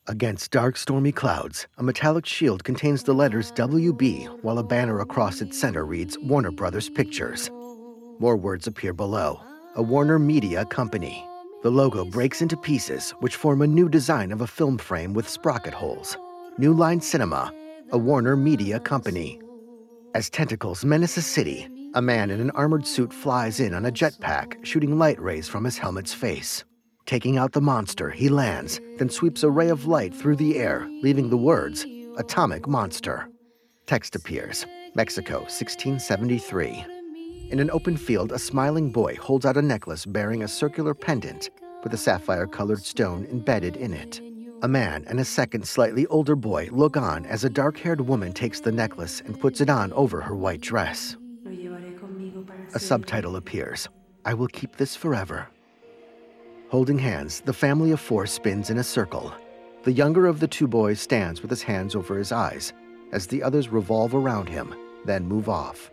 Against dark, stormy clouds, a metallic shield contains the letters WB, while a banner across its center reads Warner Brothers Pictures. More words appear below. A Warner Media Company. The logo breaks into pieces, which form a new design of a film frame with sprocket holes. New Line Cinema, a Warner Media Company. As tentacles menace a city, a man in an armored suit flies in on a jetpack, shooting light rays from his helmet's face. Taking out the monster, he lands, then sweeps a ray of light through the air, leaving the words, Atomic Monster. Text appears, Mexico, 1673. In an open field, a smiling boy holds out a necklace bearing a circular pendant with a sapphire-colored stone embedded in it. A man and a second, slightly older boy look on as a dark-haired woman takes the necklace and puts it on over her white dress. A subtitle appears, I will keep this forever. Holding hands, the family of four spins in a circle. The younger of the two boys stands with his hands over his eyes as the others revolve around him, then move off.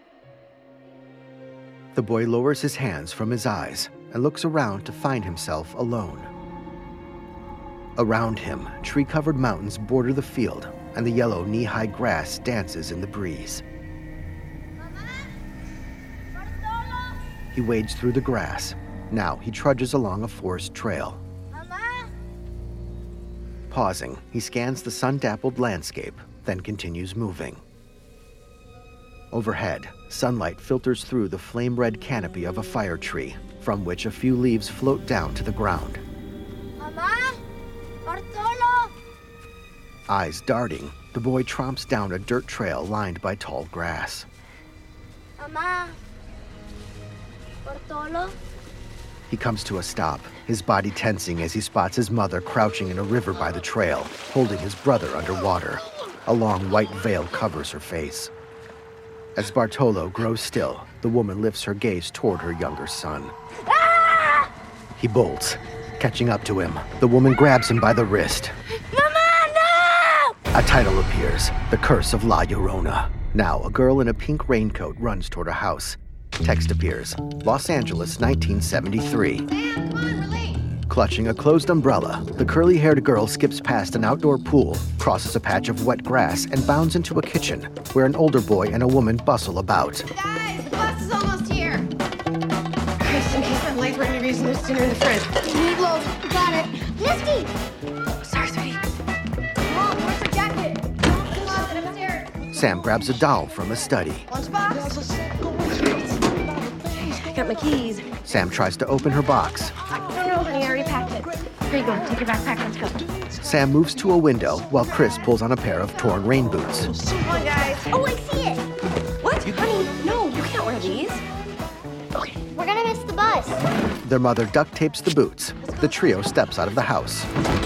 The boy lowers his hands from his eyes and looks around to find himself alone. Around him, tree-covered mountains border the field, and the yellow knee-high grass dances in the breeze. He wades through the grass. Now he trudges along a forest trail. Pausing, he scans the sun-dappled landscape, then continues moving. Overhead, sunlight filters through the flame-red canopy of a fire tree, from which a few leaves float down to the ground. Mama? Bartolo! Eyes darting, the boy tromps down a dirt trail lined by tall grass. Mama? Bartolo? He comes to a stop, his body tensing as he spots his mother crouching in a river by the trail, holding his brother underwater. A long white veil covers her face. As Bartolo grows still, the woman lifts her gaze toward her younger son. Ah! He bolts. Catching up to him, the woman grabs him by the wrist. Mama, no! A title appears, The Curse of La Llorona. Now, a girl in a pink raincoat runs toward a house. Text appears, Los Angeles, 1973. Come on, we're late. Clutching a closed umbrella, the curly-haired girl skips past an outdoor pool, crosses a patch of wet grass, and bounds into a kitchen, where an older boy and a woman bustle about. Guys, the bus is almost here. Just in case I'm late, we're gonna use this dinner in the fridge. Meatloaf, got it. Misty! Sorry, sweetie. Mom, where's your jacket? Closet upstairs. Sam grabs a doll from a study. Lunchbox? I got my keys. Sam tries to open her box. No, honey, I already packed it. Here you go. Take your backpack. Let's go. Sam moves to a window while Chris pulls on a pair of torn rain boots. Come on, guys. Oh, I see it. What? Honey, no, you can't wear these. Okay. We're gonna miss the bus. Their mother duct tapes the boots. The trio steps out of the house.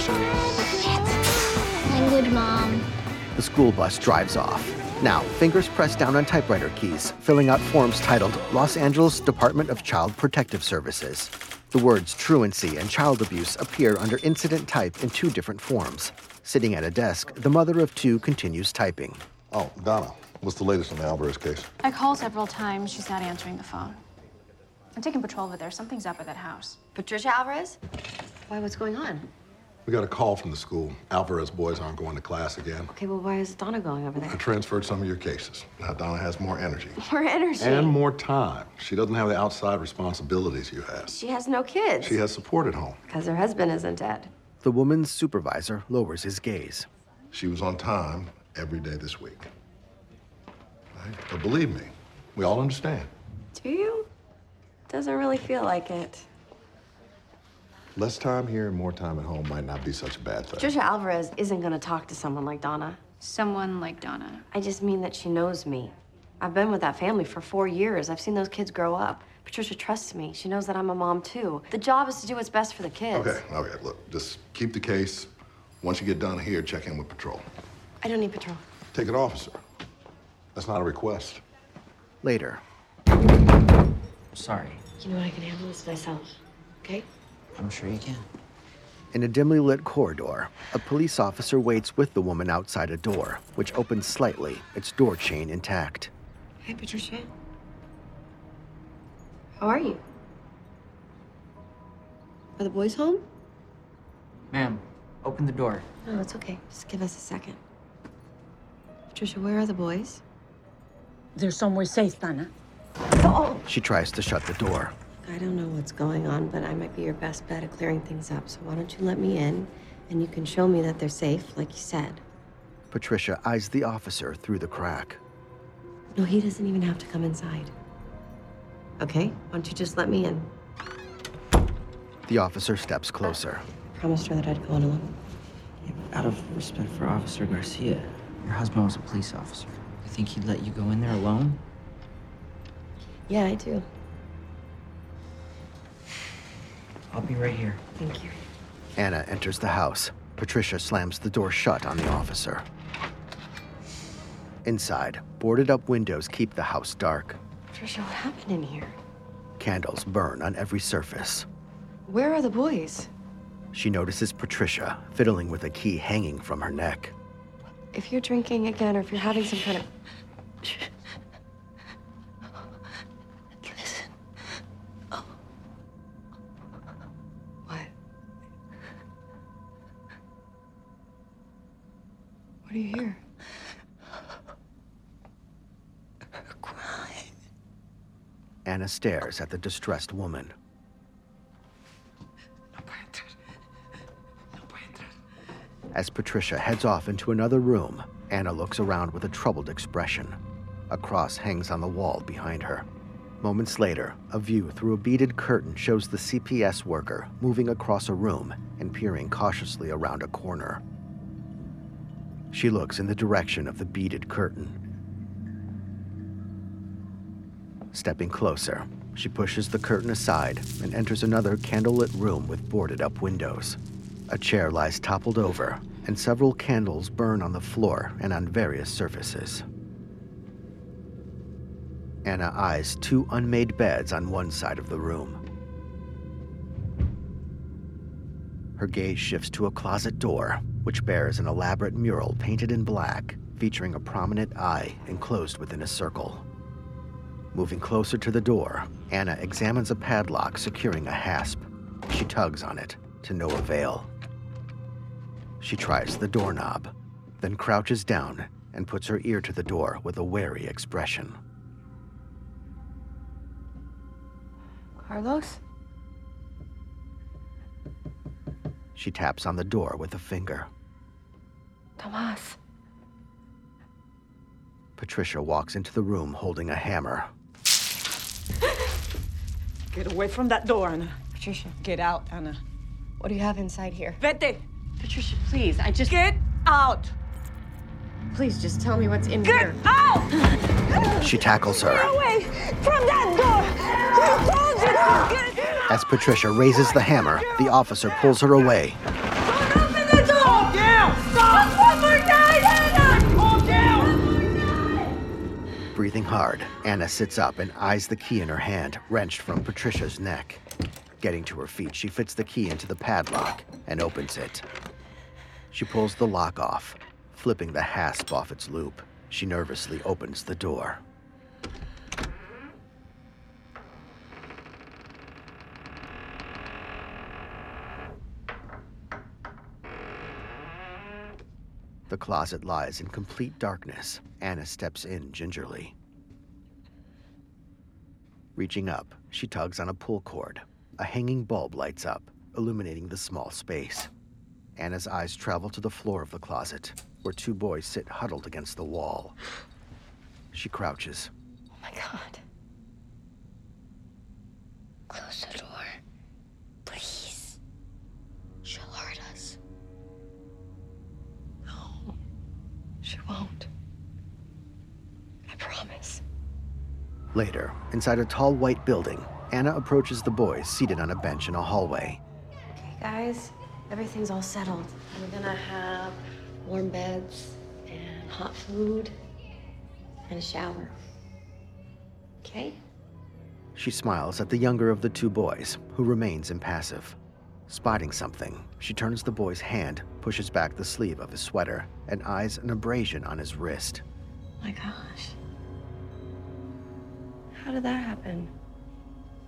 Language, Mom. The school bus drives off. Now, fingers press down on typewriter keys, filling out forms titled Los Angeles Department of Child Protective Services. The words truancy and child abuse appear under incident type in two different forms. Sitting at a desk, the mother of two continues typing. Oh, Donna, what's the latest on the Alvarez case? I called several times. She's not answering the phone. I'm taking patrol over there. Something's up at that house. Patricia Alvarez? Why, what's going on? We got a call from the school. Alvarez boys aren't going to class again. Okay, well, why is Donna going over I there? transferred some of your cases. Now Donna has more energy. More energy. And more time. She doesn't have the outside responsibilities you have. She has no kids. She has support at home. Because her husband isn't dead. The woman's supervisor lowers his gaze. She was on time every day this week. Right? But believe me, we all understand. Do you? Doesn't really feel like it. Less time here and more time at home might not be such a bad thing. Patricia Alvarez isn't gonna talk to someone like Donna. Someone like Donna. I just mean that she knows me. I've been with that family for 4 years. I've seen those kids grow up. Patricia trusts me. She knows that I'm a mom, too. The job is to do what's best for the kids. Okay, look, just keep the case. Once you get done here, check in with patrol. I don't need patrol. Take it, officer. That's not a request. Later, Sorry. You know what? I can handle this myself, okay? I'm sure you can. in a dimly lit corridor, a police officer waits with the woman outside a door, which opens slightly, its door chain intact. Hi, Patricia. How are you? Are the boys home? Ma'am, Open the door. No, it's okay. Just give us a second. Patricia, where are the boys? They're somewhere safe, Dana. She tries to shut the door. I don't know what's going on, but I might be your best bet at clearing things up. So why don't you let me in, and you can show me that they're safe, like you said. Patricia eyes the officer through the crack. No, he doesn't even have to come inside. Okay? Why don't you just let me in? The officer steps closer. Promised her that I'd go on alone. Yeah, but out of respect for Officer Garcia, your husband was a police officer. You think he'd let you go in there alone? Yeah, I do. I'll be right here. Thank you. Anna enters the house. Patricia slams the door shut on the officer. Inside, boarded-up windows keep the house dark. Patricia, what happened in here? Candles burn on every surface. Where are the boys? She notices Patricia fiddling with a key hanging from her neck. If you're drinking again, or if you're having some kind of... Listen. Oh. What? What do you hear? Crying. Anna stares at the distressed woman. As Patricia heads off into another room, Anna looks around with a troubled expression. A cross hangs on the wall behind her. Moments later, a view through a beaded curtain shows the CPS worker moving across a room and peering cautiously around a corner. She looks in the direction of the beaded curtain. Stepping closer, she pushes the curtain aside and enters another candlelit room with boarded-up windows. A chair lies toppled over, and several candles burn on the floor and on various surfaces. Anna eyes two unmade beds on one side of the room. Her gaze shifts to a closet door, which bears an elaborate mural painted in black, featuring a prominent eye enclosed within a circle. Moving closer to the door, Anna examines a padlock securing a hasp. She tugs on it, to no avail. She tries the doorknob, then crouches down and puts her ear to the door with a wary expression. Carlos? She taps on the door with a finger. Tomas. Patricia walks into the room holding a hammer. Get away from that door, Anna. Patricia, Get out, Anna. what do you have inside here? Vete! Patricia, please, Get out! Please, just tell me what's in Get here. out! She tackles her. Away from that door! I told you to get As Patricia raises the hammer, the officer pulls her away. Don't open the door! Calm down! Stop! One more time, Anna! Calm down! Breathing hard, Anna sits up and eyes the key in her hand, wrenched from Patricia's neck. Getting to her feet, she fits the key into the padlock and opens it. She pulls the lock off, flipping the hasp off its loop. She nervously opens the door. The closet lies in complete darkness. Anna steps in gingerly. Reaching up, she tugs on a pull cord. A hanging bulb lights up, illuminating the small space. Anna's eyes travel to the floor of the closet, where two boys sit huddled against the wall. She crouches. Oh my God. Close the door. Please. She'll hurt us. No, she won't. I promise. Later, inside a tall white building, Anna approaches the boys seated on a bench in a hallway. Okay, guys, everything's all settled. We're gonna have warm beds and hot food and a shower. Okay? She smiles at the younger of the two boys, who remains impassive. Spotting something, she turns the boy's hand, pushes back the sleeve of his sweater, and eyes an abrasion on his wrist. My gosh. How did that happen?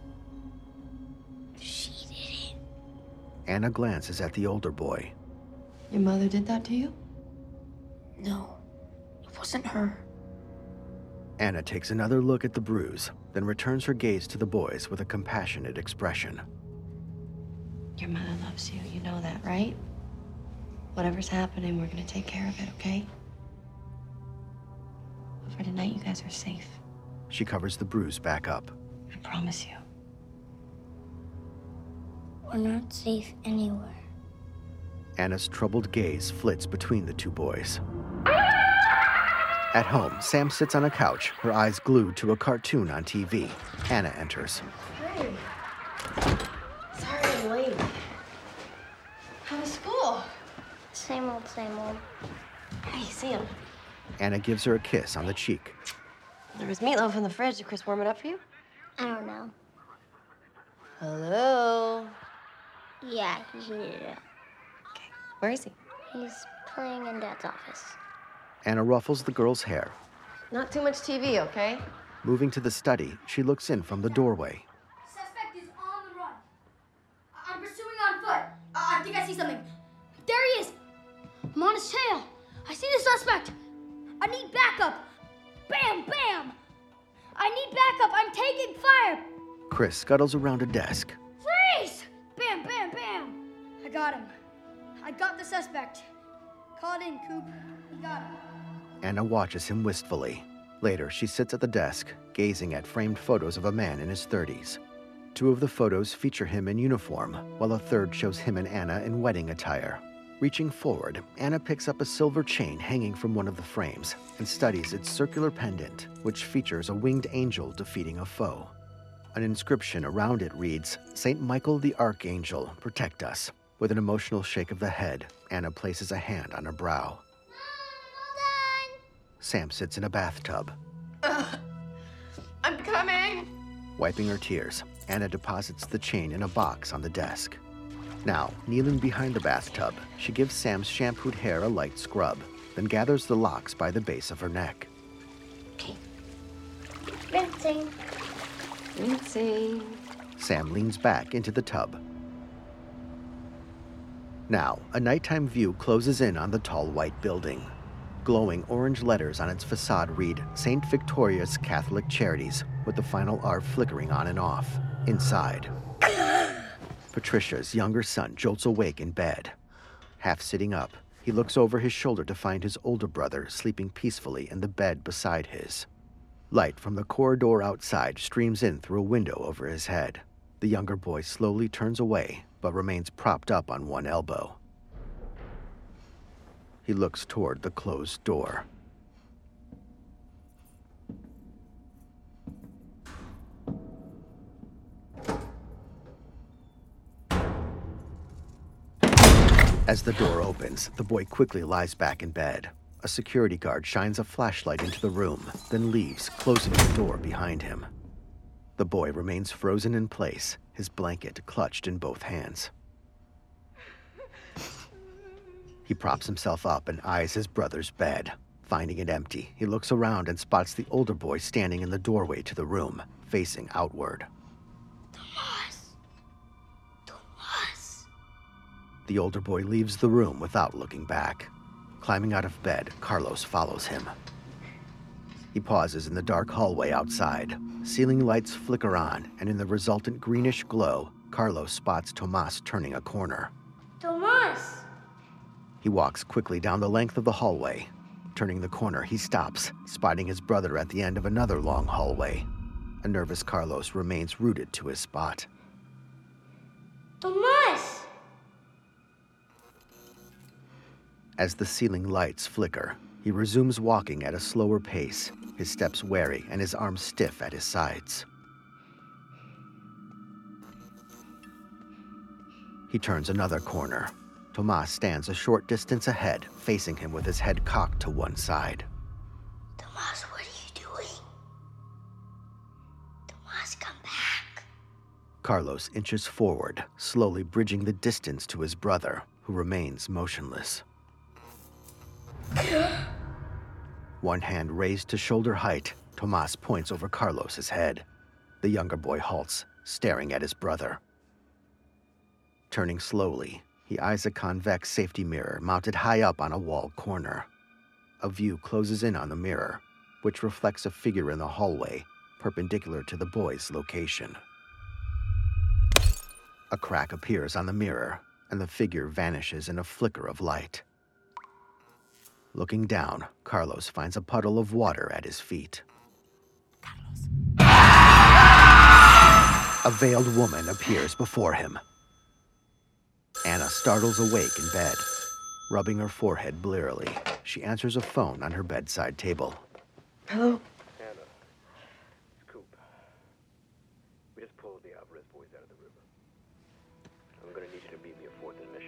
Anna glances at the older boy. Your mother did that to you? No, it wasn't her. Anna takes another look at the bruise, then returns her gaze to the boys with a compassionate expression. Your mother loves you. You know that, right? Whatever's happening, we're gonna take care of it, okay? But for tonight, you guys are safe. She covers the bruise back up. I promise you. We're not safe anywhere. Anna's troubled gaze flits between the two boys. At home, Sam sits on a couch, her eyes glued to a cartoon on TV. Anna enters. Hey. Sorry I'm late. How was school? Same old, same old. Hey, Sam. Anna gives her a kiss on the cheek. There was meatloaf in the fridge. Did Chris warm it up for you? I don't know. Hello? Yeah, he heated it up. Okay. Where is he? He's playing in Dad's office. Anna ruffles the girl's hair. Not too much TV, okay? Moving to the study, she looks in from the doorway. Suspect is on the run. I'm pursuing on foot. I think I see something. There he is. I'm on his tail. I see the suspect. I need backup. Bam, bam. I need backup. I'm taking fire. Chris scuttles around a desk. Freeze! Bam, bam, bam. I got him. I got the suspect. Call it in, Coop. We got him. Anna watches him wistfully. Later, she sits at the desk, gazing at framed photos of a man in his 30s. 2 of the photos feature him in uniform, while a third shows him and Anna in wedding attire. Reaching forward, Anna picks up a silver chain hanging from one of the frames and studies its circular pendant, which features a winged angel defeating a foe. An inscription around it reads, "Saint Michael the Archangel, protect us." With an emotional shake of the head, Anna places a hand on her brow. Sam sits in a bathtub. I'm coming. Wiping her tears, Anna deposits the chain in a box on the desk. Now, kneeling behind the bathtub, she gives Sam's shampooed hair a light scrub, then gathers the locks by the base of her neck. Okay. Rinsing. Rinsing. Sam leans back into the tub. Now, a nighttime view closes in on the tall white building. Glowing orange letters on its facade read St. Victoria's Catholic Charities, with the final R flickering on and off. Inside, Patricia's younger son jolts awake in bed. Half sitting up, he looks over his shoulder to find his older brother sleeping peacefully in the bed beside his. Light from the corridor outside streams in through a window over his head. The younger boy slowly turns away, but remains propped up on one elbow. He looks toward the closed door. As the door opens, the boy quickly lies back in bed. A security guard shines a flashlight into the room, then leaves, closing the door behind him. The boy remains frozen in place, his blanket clutched in both hands. He props himself up and eyes his brother's bed. Finding it empty, he looks around and spots the older boy standing in the doorway to the room, facing outward. Tomas! Tomas! The older boy leaves the room without looking back. Climbing out of bed, Carlos follows him. He pauses in the dark hallway outside. Ceiling lights flicker on, and in the resultant greenish glow, Carlos spots Tomas turning a corner. Tomas! He walks quickly down the length of the hallway. Turning the corner, he stops, spotting his brother at the end of another long hallway. A nervous Carlos remains rooted to his spot. Tomas! As the ceiling lights flicker, he resumes walking at a slower pace, his steps wary and his arms stiff at his sides. He turns another corner. Tomas stands a short distance ahead, facing him with his head cocked to one side. Tomas, what are you doing? Tomas, come back. Carlos inches forward, slowly bridging the distance to his brother, who remains motionless. One hand raised to shoulder height, Tomas points over Carlos's head. The younger boy halts, staring at his brother. Turning slowly, He eyes a convex safety mirror mounted high up on a wall corner. A view closes in on the mirror, which reflects a figure in the hallway, perpendicular to the boy's location. A crack appears on the mirror, and the figure vanishes in a flicker of light. Looking down, Carlos finds a puddle of water at his feet. A veiled woman appears before him. Anna startles awake in bed. Rubbing her forehead blearily, she answers a phone on her bedside table. Hello? Anna, it's Coop. We just pulled the Alvarez boys out of the river. I'm gonna need you to meet me at 4th and Mission.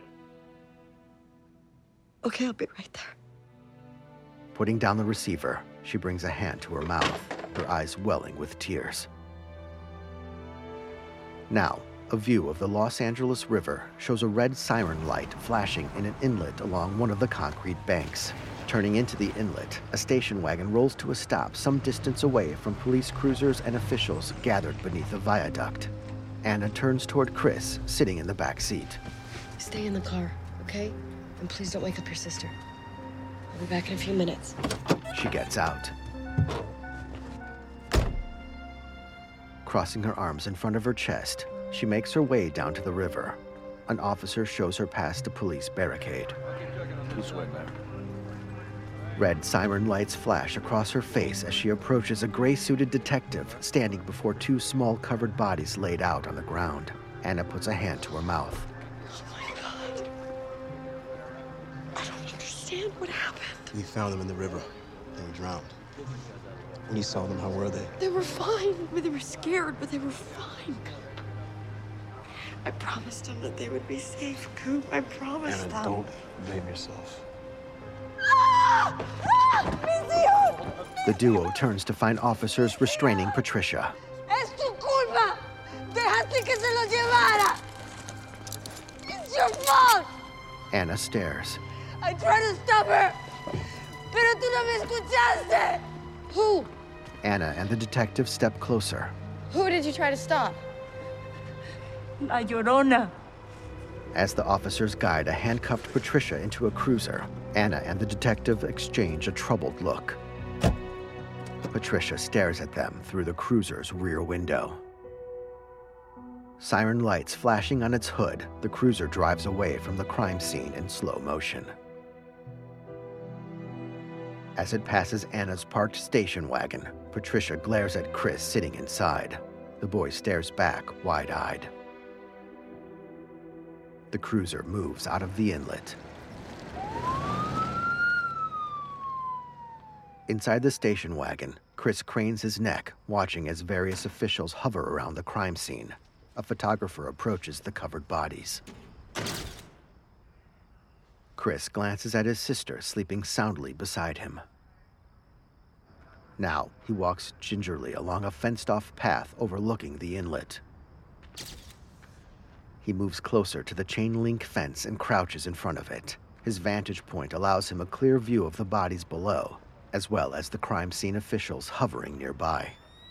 Okay, I'll be right there. Putting down the receiver, she brings a hand to her mouth, her eyes welling with tears. Now, a view of the Los Angeles River shows a red siren light flashing in an inlet along one of the concrete banks. Turning into the inlet, a station wagon rolls to a stop some distance away from police cruisers and officials gathered beneath a viaduct. Anna turns toward Chris, sitting in the back seat. Stay in the car, okay? And please don't wake up your sister. I'll be back in a few minutes. She gets out. Crossing her arms in front of her chest, she makes her way down to the river. An officer shows her past a police barricade. Red siren lights flash across her face as she approaches a gray-suited detective standing before two small covered bodies laid out on the ground. Anna puts a hand to her mouth. Oh my God. I don't understand what happened. We found them in the river. They were drowned. When you saw them, how were they? They were fine. They were scared, but they were fine. I promised them that they would be safe, Coop. I promised Anna, them. don't blame yourself. The duo turns to find officers restraining Patricia. Es tu culpa. Dejaste que se los llevara. It's your fault. Anna stares. I tried to stop her, pero tú no me escuchaste. Who? Anna and the detective step closer. Who did you try to stop? La Llorona. As the officers guide a handcuffed Patricia into a cruiser, Anna and the detective exchange a troubled look. Patricia stares at them through the cruiser's rear window. Siren lights flashing on its hood, the cruiser drives away from the crime scene in slow motion. As it passes Anna's parked station wagon, Patricia glares at Chris sitting inside. The boy stares back, wide-eyed. The cruiser moves out of the inlet. Inside the station wagon, Chris cranes his neck, watching as various officials hover around the crime scene. A photographer approaches the covered bodies. Chris glances at his sister sleeping soundly beside him. Now, he walks gingerly along a fenced-off path overlooking the inlet. He moves closer to the chain-link fence and crouches in front of it. His vantage point allows him a clear view of the bodies below, as well as the crime scene officials hovering nearby.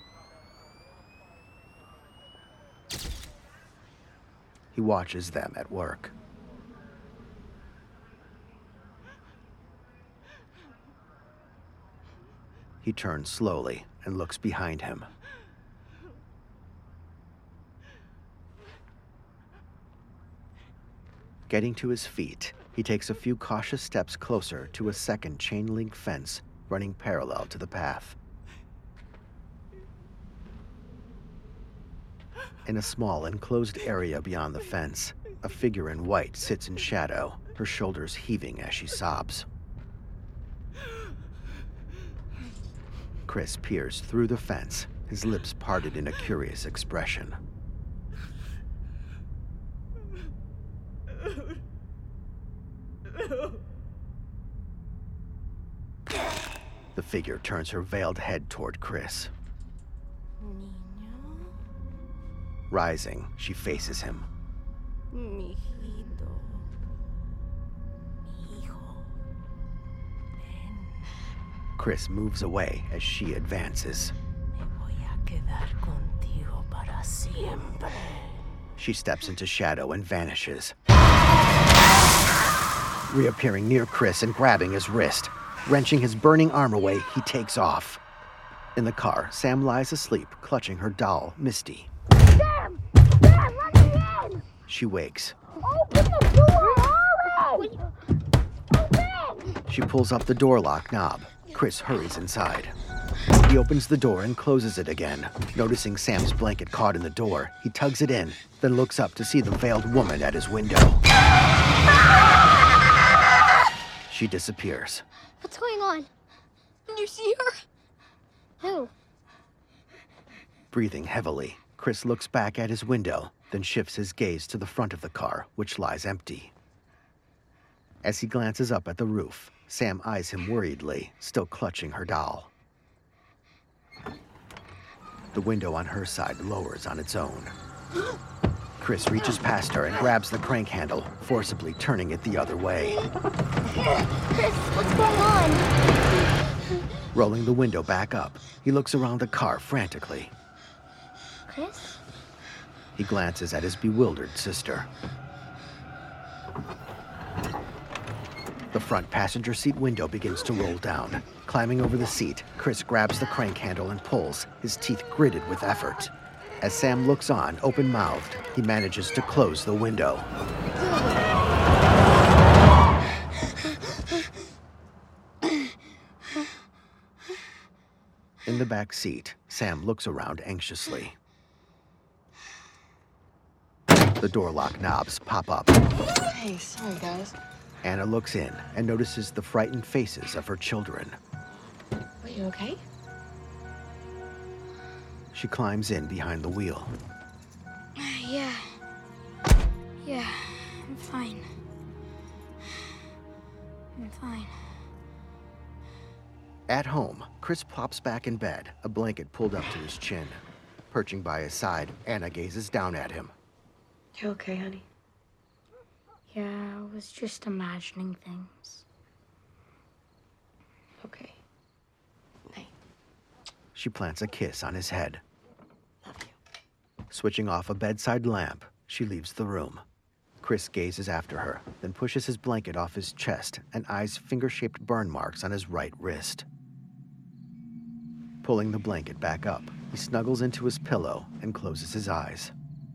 He watches them at work. He turns slowly and looks behind him. Getting to his feet, he takes a few cautious steps closer to a second chain-link fence running parallel to the path. In a small enclosed area beyond the fence, a figure in white sits in shadow, her shoulders heaving as she sobs. Chris peers through the fence, his lips parted in a curious expression. The figure turns her veiled head toward Chris. Rising, she faces him. Mi hijito. Mi hijo. Ven. Chris moves away as she advances. Me voy a quedar contigo para siempre. She steps into shadow and vanishes. Reappearing near Chris and grabbing his wrist. Wrenching his burning arm away, he takes off. In the car, Sam lies asleep, clutching her doll, Misty. Sam! Sam, let me in! She wakes. Open the door! Hurry! Open! She pulls up the door lock knob. Chris hurries inside. He opens the door and closes it again. Noticing Sam's blanket caught in the door, he tugs it in, then looks up to see the veiled woman at his window. She disappears. What's going on? Did you see her? Who? Breathing heavily, Chris looks back at his window, then shifts his gaze to the front of the car, which lies empty. As he glances up at the roof, Sam eyes him worriedly, still clutching her doll. The window on her side lowers on its own. Chris reaches past her and grabs the crank handle, forcibly turning it the other way. Chris, what's going on? Rolling the window back up, he looks around the car frantically. Chris? He glances at his bewildered sister. The front passenger seat window begins to roll down. Climbing over the seat, Chris grabs the crank handle and pulls, his teeth gritted with effort. As Sam looks on, open-mouthed, he manages to close the window. In the back seat, Sam looks around anxiously. The door lock knobs pop up. Hey, sorry, guys. Anna looks in and notices the frightened faces of her children. Are you okay? She climbs in behind the wheel. Yeah. Yeah, I'm fine. I'm fine. At home, Chris plops back in bed, a blanket pulled up to his chin. Perching by his side, Anna gazes down at him. You okay, honey? Yeah, I was just imagining things. Okay. Night. She plants a kiss on his head. Love you. Switching off a bedside lamp, she leaves the room. Chris gazes after her, then pushes his blanket off his chest and eyes finger-shaped burn marks on his right wrist. Pulling the blanket back up, he snuggles into his pillow and closes his eyes.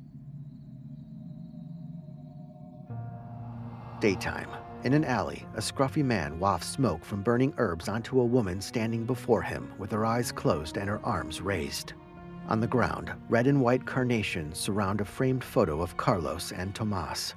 Daytime. In an alley, a scruffy man wafts smoke from burning herbs onto a woman standing before him with her eyes closed and her arms raised. On the ground, red and white carnations surround a framed photo of Carlos and Tomas.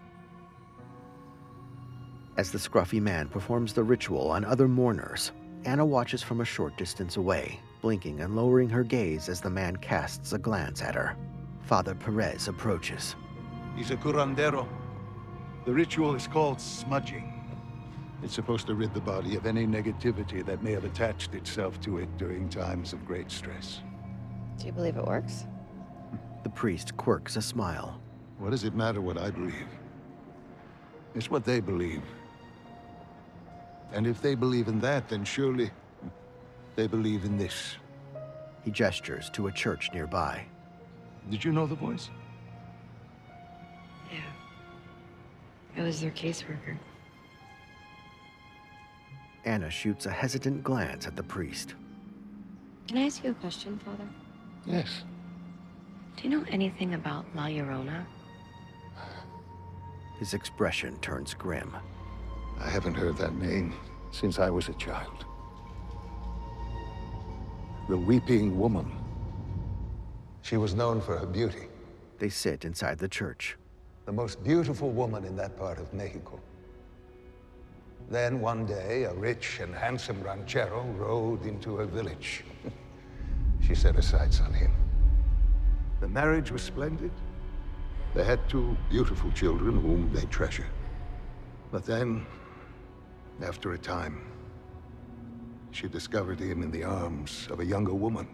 As the scruffy man performs the ritual on other mourners, Anna watches from a short distance away, blinking and lowering her gaze as the man casts a glance at her. Father Perez approaches. He's a curandero. The ritual is called smudging. It's supposed to rid the body of any negativity that may have attached itself to it during times of great stress. Do you believe it works? The priest quirks a smile. What does it matter what I believe? It's what they believe. And if they believe in that, then surely they believe in this. He gestures to a church nearby. Did you know the boys? Yeah. I was their caseworker. Anna shoots a hesitant glance at the priest. Can I ask you a question, Father? Yes. Do you know anything about La Llorona? His expression turns grim. I haven't heard that name since I was a child. The Weeping Woman. She was known for her beauty. They sit inside the church. The most beautiful woman in that part of Mexico. Then one day, a rich and handsome ranchero rode into her village. She set her sights on him. The marriage was splendid. They had 2 beautiful children whom they treasured. But then, after a time, she discovered him in the arms of a younger woman.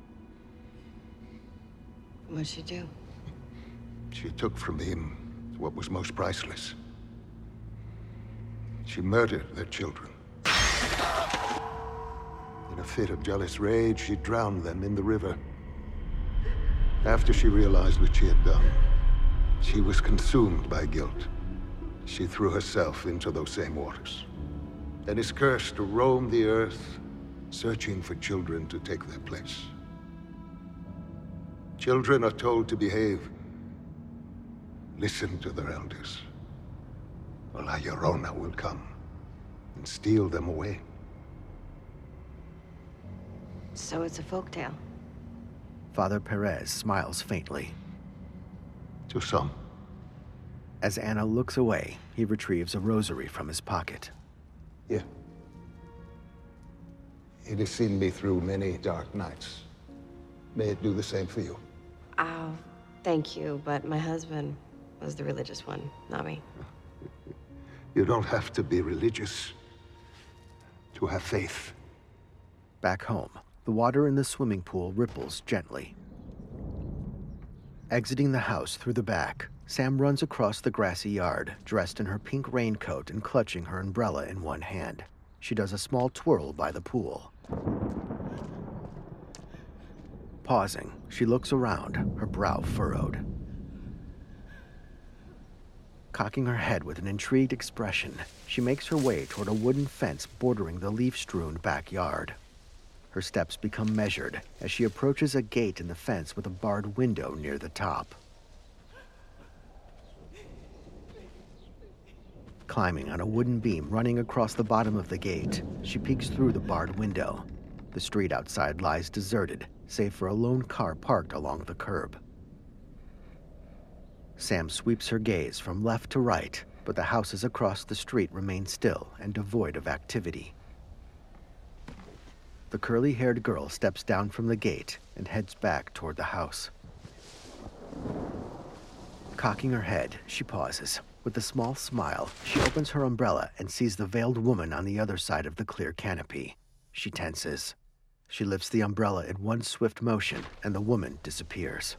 What'd she do? She took from him what was most priceless. She murdered their children. In a fit of jealous rage, she drowned them in the river. After she realized what she had done, she was consumed by guilt. she threw herself into those same waters, and is cursed to roam the earth, searching for children to take their place. Children are told to behave, listen to their elders, or La Llorona will come and steal them away. So it's a folktale. Father Perez smiles faintly. To some. As Anna looks away, he retrieves a rosary from his pocket. Here. It has seen me through many dark nights. May it do the same for you. Oh, thank you, but my husband was the religious one, not me. You don't have to be religious to have faith. Back home, the water in the swimming pool ripples gently. Exiting the house through the back, Sam runs across the grassy yard, dressed in her pink raincoat and clutching her umbrella in one hand. She does a small twirl by the pool. Pausing, she looks around, her brow furrowed. Cocking her head with an intrigued expression, she makes her way toward a wooden fence bordering the leaf-strewn backyard. Her steps become measured as she approaches a gate in the fence with a barred window near the top. Climbing on a wooden beam running across the bottom of the gate, she peeks through the barred window. The street outside lies deserted, save for a lone car parked along the curb. Sam sweeps her gaze from left to right, but the houses across the street remain still and devoid of activity. The curly-haired girl steps down from the gate and heads back toward the house. Cocking her head, she pauses. With a small smile, she opens her umbrella and sees the veiled woman on the other side of the clear canopy. She tenses. She lifts the umbrella in one swift motion, and the woman disappears.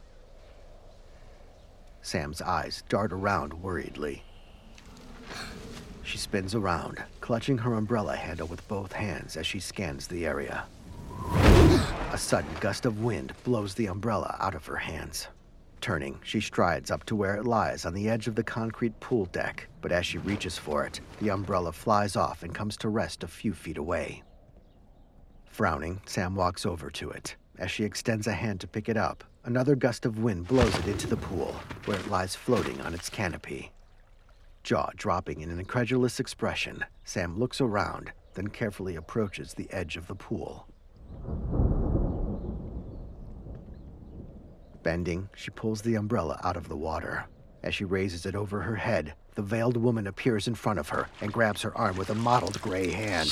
Sam's eyes dart around worriedly. She spins around, clutching her umbrella handle with both hands as she scans the area. A sudden gust of wind blows the umbrella out of her hands. Turning, she strides up to where it lies on the edge of the concrete pool deck, but as she reaches for it, the umbrella flies off and comes to rest a few feet away. Frowning, Sam walks over to it. As she extends a hand to pick it up, another gust of wind blows it into the pool, where it lies floating on its canopy. Jaw dropping in an incredulous expression, Sam looks around, then carefully approaches the edge of the pool. Bending, she pulls the umbrella out of the water. As she raises it over her head, the veiled woman appears in front of her and grabs her arm with a mottled gray hand.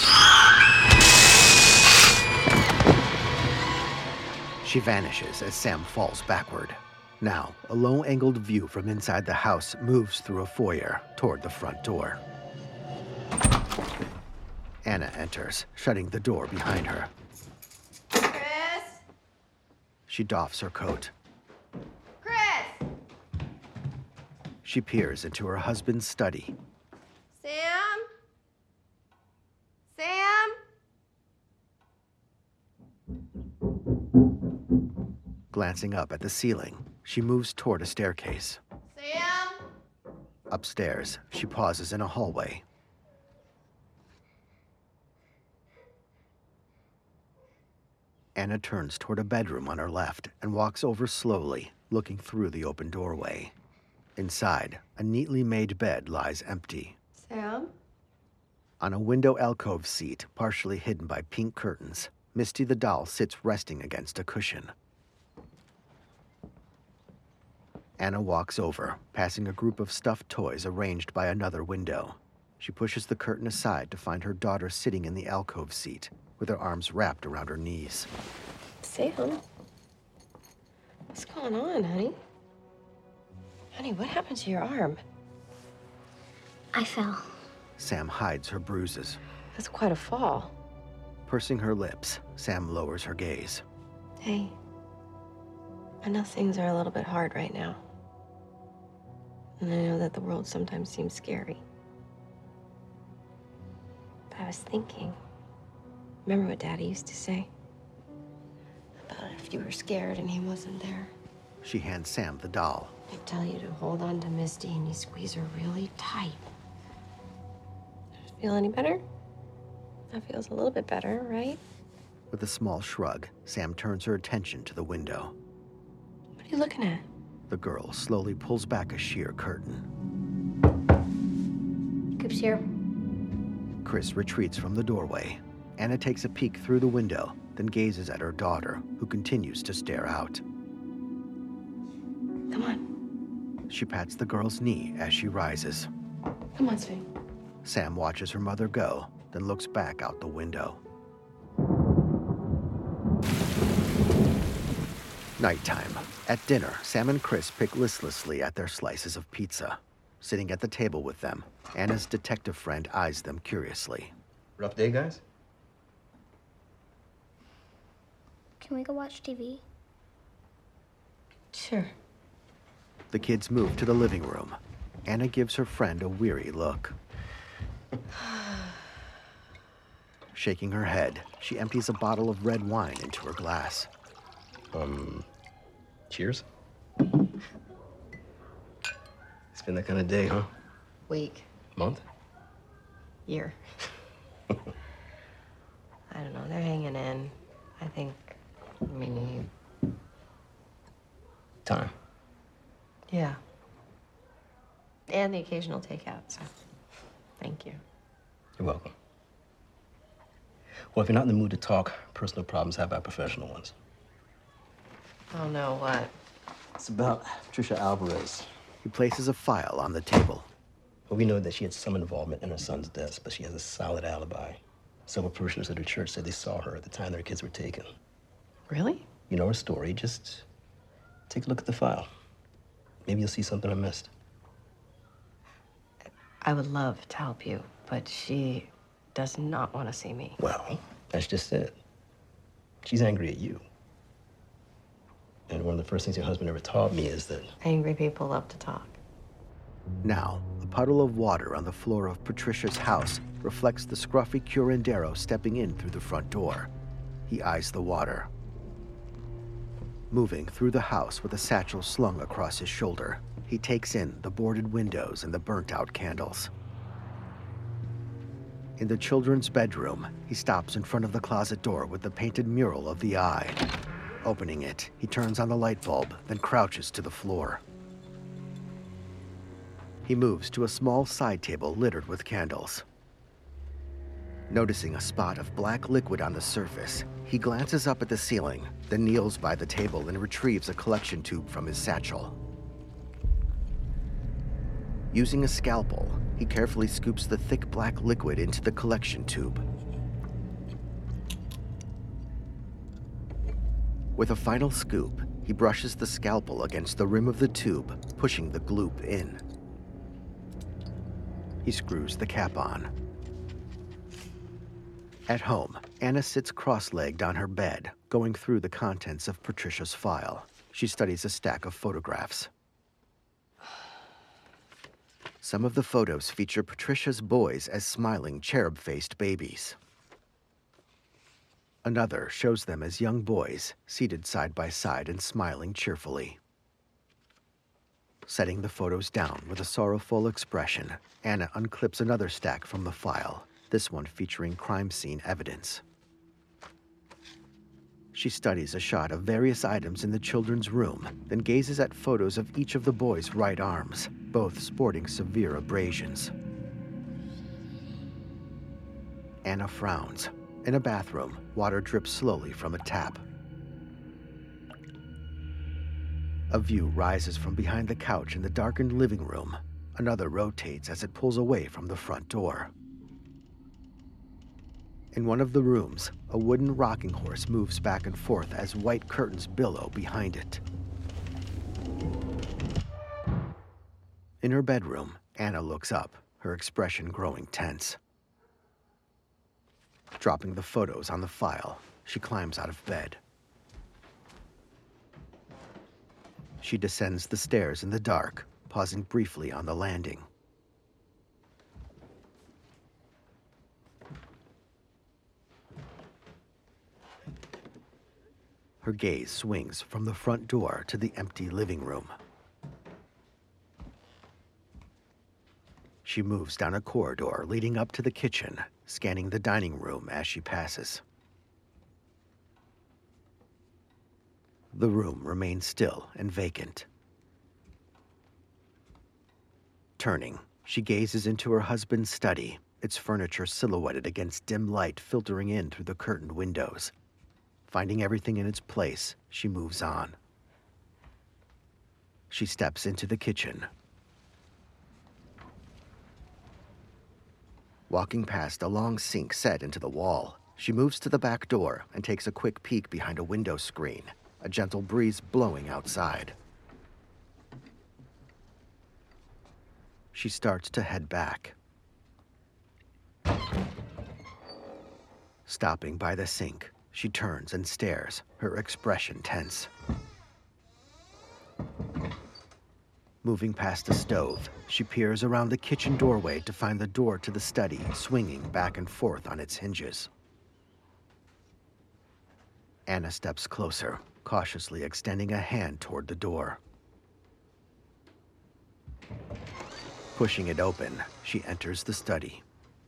She vanishes as Sam falls backward. Now, a low-angled view from inside the house moves through a foyer toward the front door. Anna enters, shutting the door behind her. Chris? She doffs her coat. Chris! She peers into her husband's study. Sam? Sam? Glancing up at the ceiling, she moves toward a staircase. Sam? Upstairs, she pauses in a hallway. Anna turns toward a bedroom on her left and walks over slowly, looking through the open doorway. Inside, a neatly made bed lies empty. Sam? On a window alcove seat, partially hidden by pink curtains, Misty the doll sits resting against a cushion. Anna walks over, passing a group of stuffed toys arranged by another window. She pushes the curtain aside to find her daughter sitting in the alcove seat, with her arms wrapped around her knees. Sam? What's going on, honey? Honey, what happened to your arm? I fell. Sam hides her bruises. That's quite a fall. Pursing her lips, Sam lowers her gaze. Hey, I know things are a little bit hard right now. And I know that the world sometimes seems scary. But I was thinking, remember what Daddy used to say? About if you were scared and he wasn't there. She hands Sam the doll. He'd tell you to hold on to Misty and you squeeze her really tight. Feel any better? That feels a little bit better, right? With a small shrug, Sam turns her attention to the window. What are you looking at? The girl slowly pulls back a sheer curtain. Coop's here. Chris retreats from the doorway. Anna takes a peek through the window, then gazes at her daughter, who continues to stare out. Come on. She pats the girl's knee as she rises. Come on, Sven. Sam watches her mother go, then looks back out the window. Nighttime. At dinner, Sam and Chris pick listlessly at their slices of pizza. Sitting at the table with them, Anna's detective friend eyes them curiously. Rough day, guys? Can we go watch TV? Sure. The kids move to the living room. Anna gives her friend a weary look. Shaking her head, she empties a bottle of red wine into her glass. Cheers? It's been that kind of day, huh? Week. Month? Year. I don't know. They're hanging in. I think we need time. Yeah. And the occasional takeout, so thank you. You're welcome. Well, if you're not in the mood to talk personal problems, how about professional ones? Oh, no, what? It's about Patricia Alvarez. He places a file on the table. Well, we know that she had some involvement in her son's death, but she has a solid alibi. Several parishioners at her church said they saw her at the time their kids were taken. Really? You know her story. Just take a look at the file. Maybe you'll see something I missed. I would love to help you, but she does not want to see me. Well, that's just it. She's angry at you. And one of the first things your husband ever taught me is that Angry people love to talk. Now, a puddle of water on the floor of Patricia's house reflects the scruffy curandero stepping in through the front door. He eyes the water. Moving through the house with a satchel slung across his shoulder, he takes in the boarded windows and the burnt-out candles. In the children's bedroom, he stops in front of the closet door with the painted mural of the eye. Opening it, he turns on the light bulb, then crouches to the floor. He moves to a small side table littered with candles. Noticing a spot of black liquid on the surface, he glances up at the ceiling, then kneels by the table and retrieves a collection tube from his satchel. Using a scalpel, he carefully scoops the thick black liquid into the collection tube. With a final scoop, he brushes the scalpel against the rim of the tube, pushing the gloop in. He screws the cap on. At home, Anna sits cross-legged on her bed, going through the contents of Patricia's file. She studies a stack of photographs. Some of the photos feature Patricia's boys as smiling, cherub-faced babies. Another shows them as young boys, seated side by side and smiling cheerfully. Setting the photos down with a sorrowful expression, Anna unclips another stack from the file, this one featuring crime scene evidence. She studies a shot of various items in the children's room, then gazes at photos of each of the boys' right arms, both sporting severe abrasions. Anna frowns. In a bathroom, water drips slowly from a tap. A view rises from behind the couch in the darkened living room. Another rotates as it pulls away from the front door. In one of the rooms, a wooden rocking horse moves back and forth as white curtains billow behind it. In her bedroom, Anna looks up, her expression growing tense. Dropping the photos on the file, she climbs out of bed. She descends the stairs in the dark, pausing briefly on the landing. Her gaze swings from the front door to the empty living room. She moves down a corridor leading up to the kitchen, scanning the dining room as she passes. The room remains still and vacant. Turning, she gazes into her husband's study, its furniture silhouetted against dim light filtering in through the curtained windows. Finding everything in its place, she moves on. She steps into the kitchen. Walking past a long sink set into the wall, she moves to the back door and takes a quick peek behind a window screen, a gentle breeze blowing outside. She starts to head back. Stopping by the sink, she turns and stares, her expression tense. Moving past the stove, she peers around the kitchen doorway to find the door to the study swinging back and forth on its hinges. Anna steps closer, cautiously extending a hand toward the door. Pushing it open, she enters the study.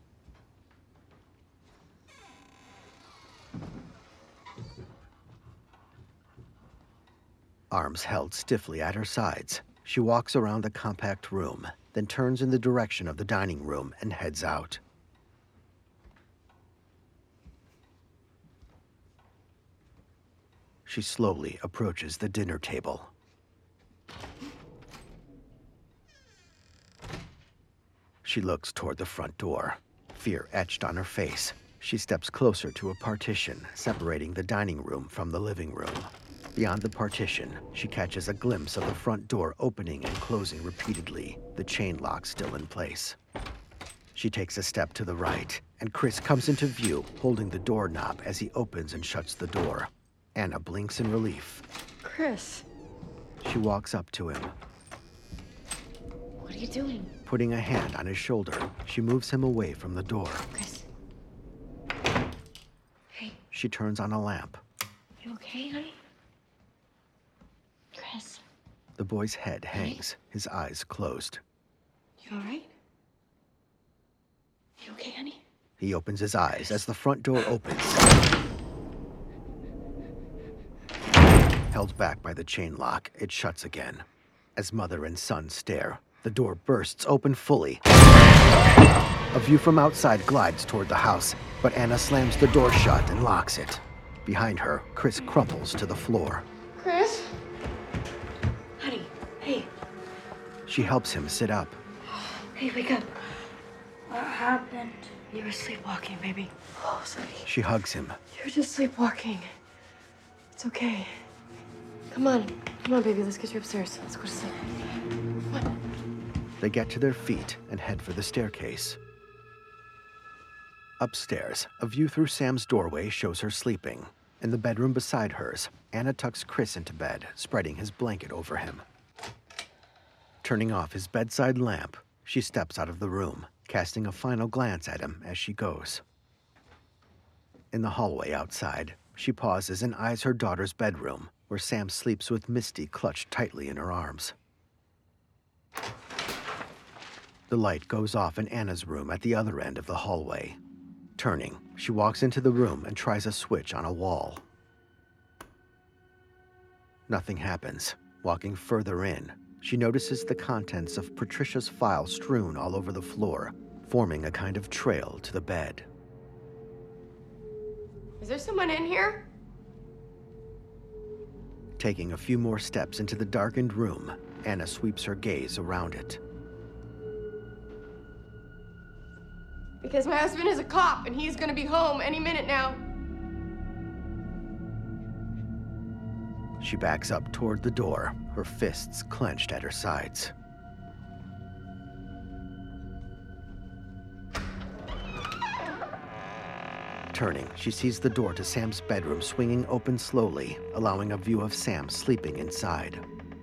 Arms held stiffly at her sides, she walks around the compact room, then turns in the direction of the dining room and heads out. She slowly approaches the dinner table. She looks toward the front door, fear etched on her face. She steps closer to a partition separating the dining room from the living room. Beyond the partition, she catches a glimpse of the front door opening and closing repeatedly, the chain lock still in place. She takes a step to the right, and Chris comes into view, holding the doorknob as he opens and shuts the door. Anna blinks in relief. Chris. She walks up to him. What are you doing? Putting a hand on his shoulder, she moves him away from the door. Chris. Hey. She turns on a lamp. You okay, honey? Chris. The boy's head hangs, his eyes closed. You all right? You okay, honey? He opens his eyes as the front door opens. Held back by the chain lock, it shuts again. As mother and son stare, the door bursts open fully. A view from outside glides toward the house, but Anna slams the door shut and locks it. Behind her, Chris crumples to the floor. Chris? Honey, hey. She helps him sit up. Hey, wake up. What happened? You were sleepwalking, baby. Oh, sorry. She hugs him. You were just sleepwalking. It's okay. Come on, baby. Let's get you upstairs. Let's go to sleep. Come on. They get to their feet and head for the staircase. Upstairs, a view through Sam's doorway shows her sleeping. In the bedroom beside hers, Anna tucks Chris into bed, spreading his blanket over him. Turning off his bedside lamp, she steps out of the room, casting a final glance at him as she goes. In the hallway outside, she pauses and eyes her daughter's bedroom, where Sam sleeps with Misty clutched tightly in her arms. The light goes off in Anna's room at the other end of the hallway. Turning, she walks into the room and tries a switch on a wall. Nothing happens. Walking further in, she notices the contents of Patricia's file strewn all over the floor, forming a kind of trail to the bed. Is there someone in here? Taking a few more steps into the darkened room, Anna sweeps her gaze around it. Because my husband is a cop and he's gonna be home any minute now. She backs up toward the door, her fists clenched at her sides. Turning, she sees the door to Sam's bedroom swinging open slowly, allowing a view of Sam sleeping inside.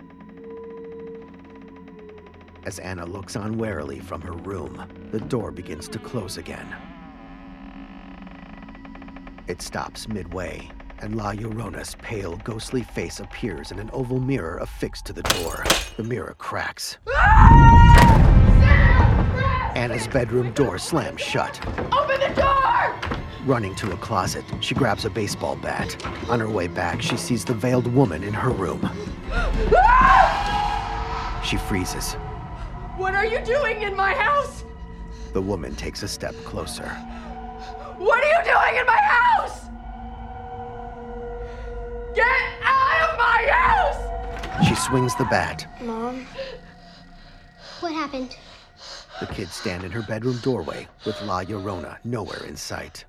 As Anna looks on warily from her room, the door begins to close again. It stops midway, and La Llorona's pale, ghostly face appears in an oval mirror affixed to the door. The mirror cracks. Anna's bedroom door slams shut. Open the door! Running to a closet, she grabs a baseball bat. On her way back, she sees the veiled woman in her room. She freezes. What are you doing in my house? The woman takes a step closer. What are you doing in my house? Get out of my house! She swings the bat. Mom? What happened? The kids stand in her bedroom doorway with La Llorona nowhere in sight.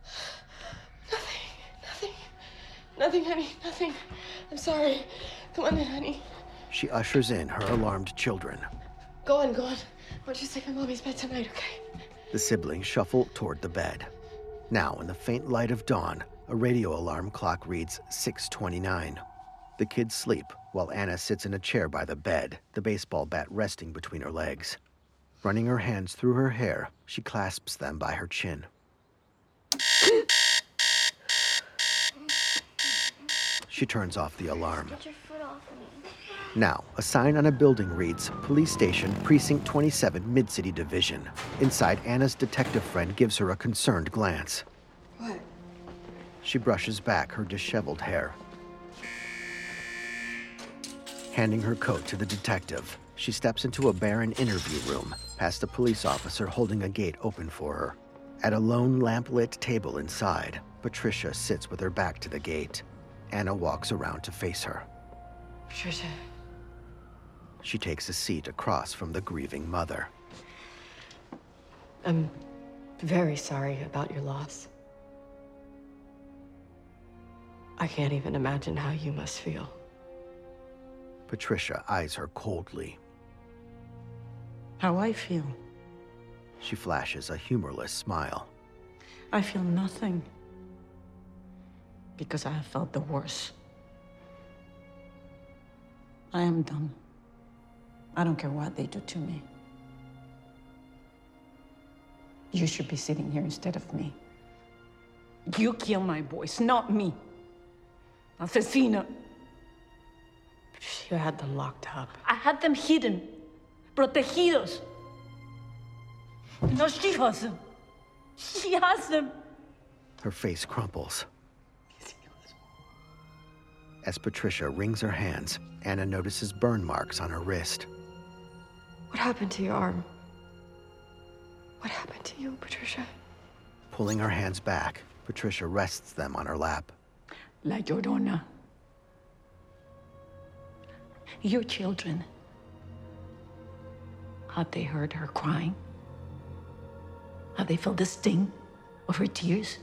Nothing, honey, nothing. I'm sorry. Come on in, honey. She ushers in her alarmed children. Go on. Why don't you sleep in Mommy's bed tonight, okay? The siblings shuffle toward the bed. Now, in the faint light of dawn, a radio alarm clock reads 6:29. The kids sleep while Anna sits in a chair by the bed, the baseball bat resting between her legs. Running her hands through her hair, she clasps them by her chin. She turns off the alarm. Get your foot off of me. Now, a sign on a building reads, Police Station, Precinct 27, Mid-City Division. Inside, Anna's detective friend gives her a concerned glance. What? She brushes back her disheveled hair. Handing her coat to the detective, she steps into a barren interview room, past a police officer holding a gate open for her. At a lone lamp-lit table inside, Patricia sits with her back to the gate. Anna walks around to face her. Patricia. She takes a seat across from the grieving mother. I'm very sorry about your loss. I can't even imagine how you must feel. Patricia eyes her coldly. How I feel? She flashes a humorless smile. I feel nothing. Because I have felt the worst. I am done. I don't care what they do to me. You should be sitting here instead of me. You killed my boys, not me. Asesina. You had them locked up. I had them hidden, protegidos. No, she has them. She has them. Her face crumples. As Patricia wrings her hands, Anna notices burn marks on her wrist. What happened to your arm? What happened to you, Patricia? Pulling her hands back, Patricia rests them on her lap. La Llorona. Your children. Have they heard her crying? Have they felt the sting of her tears?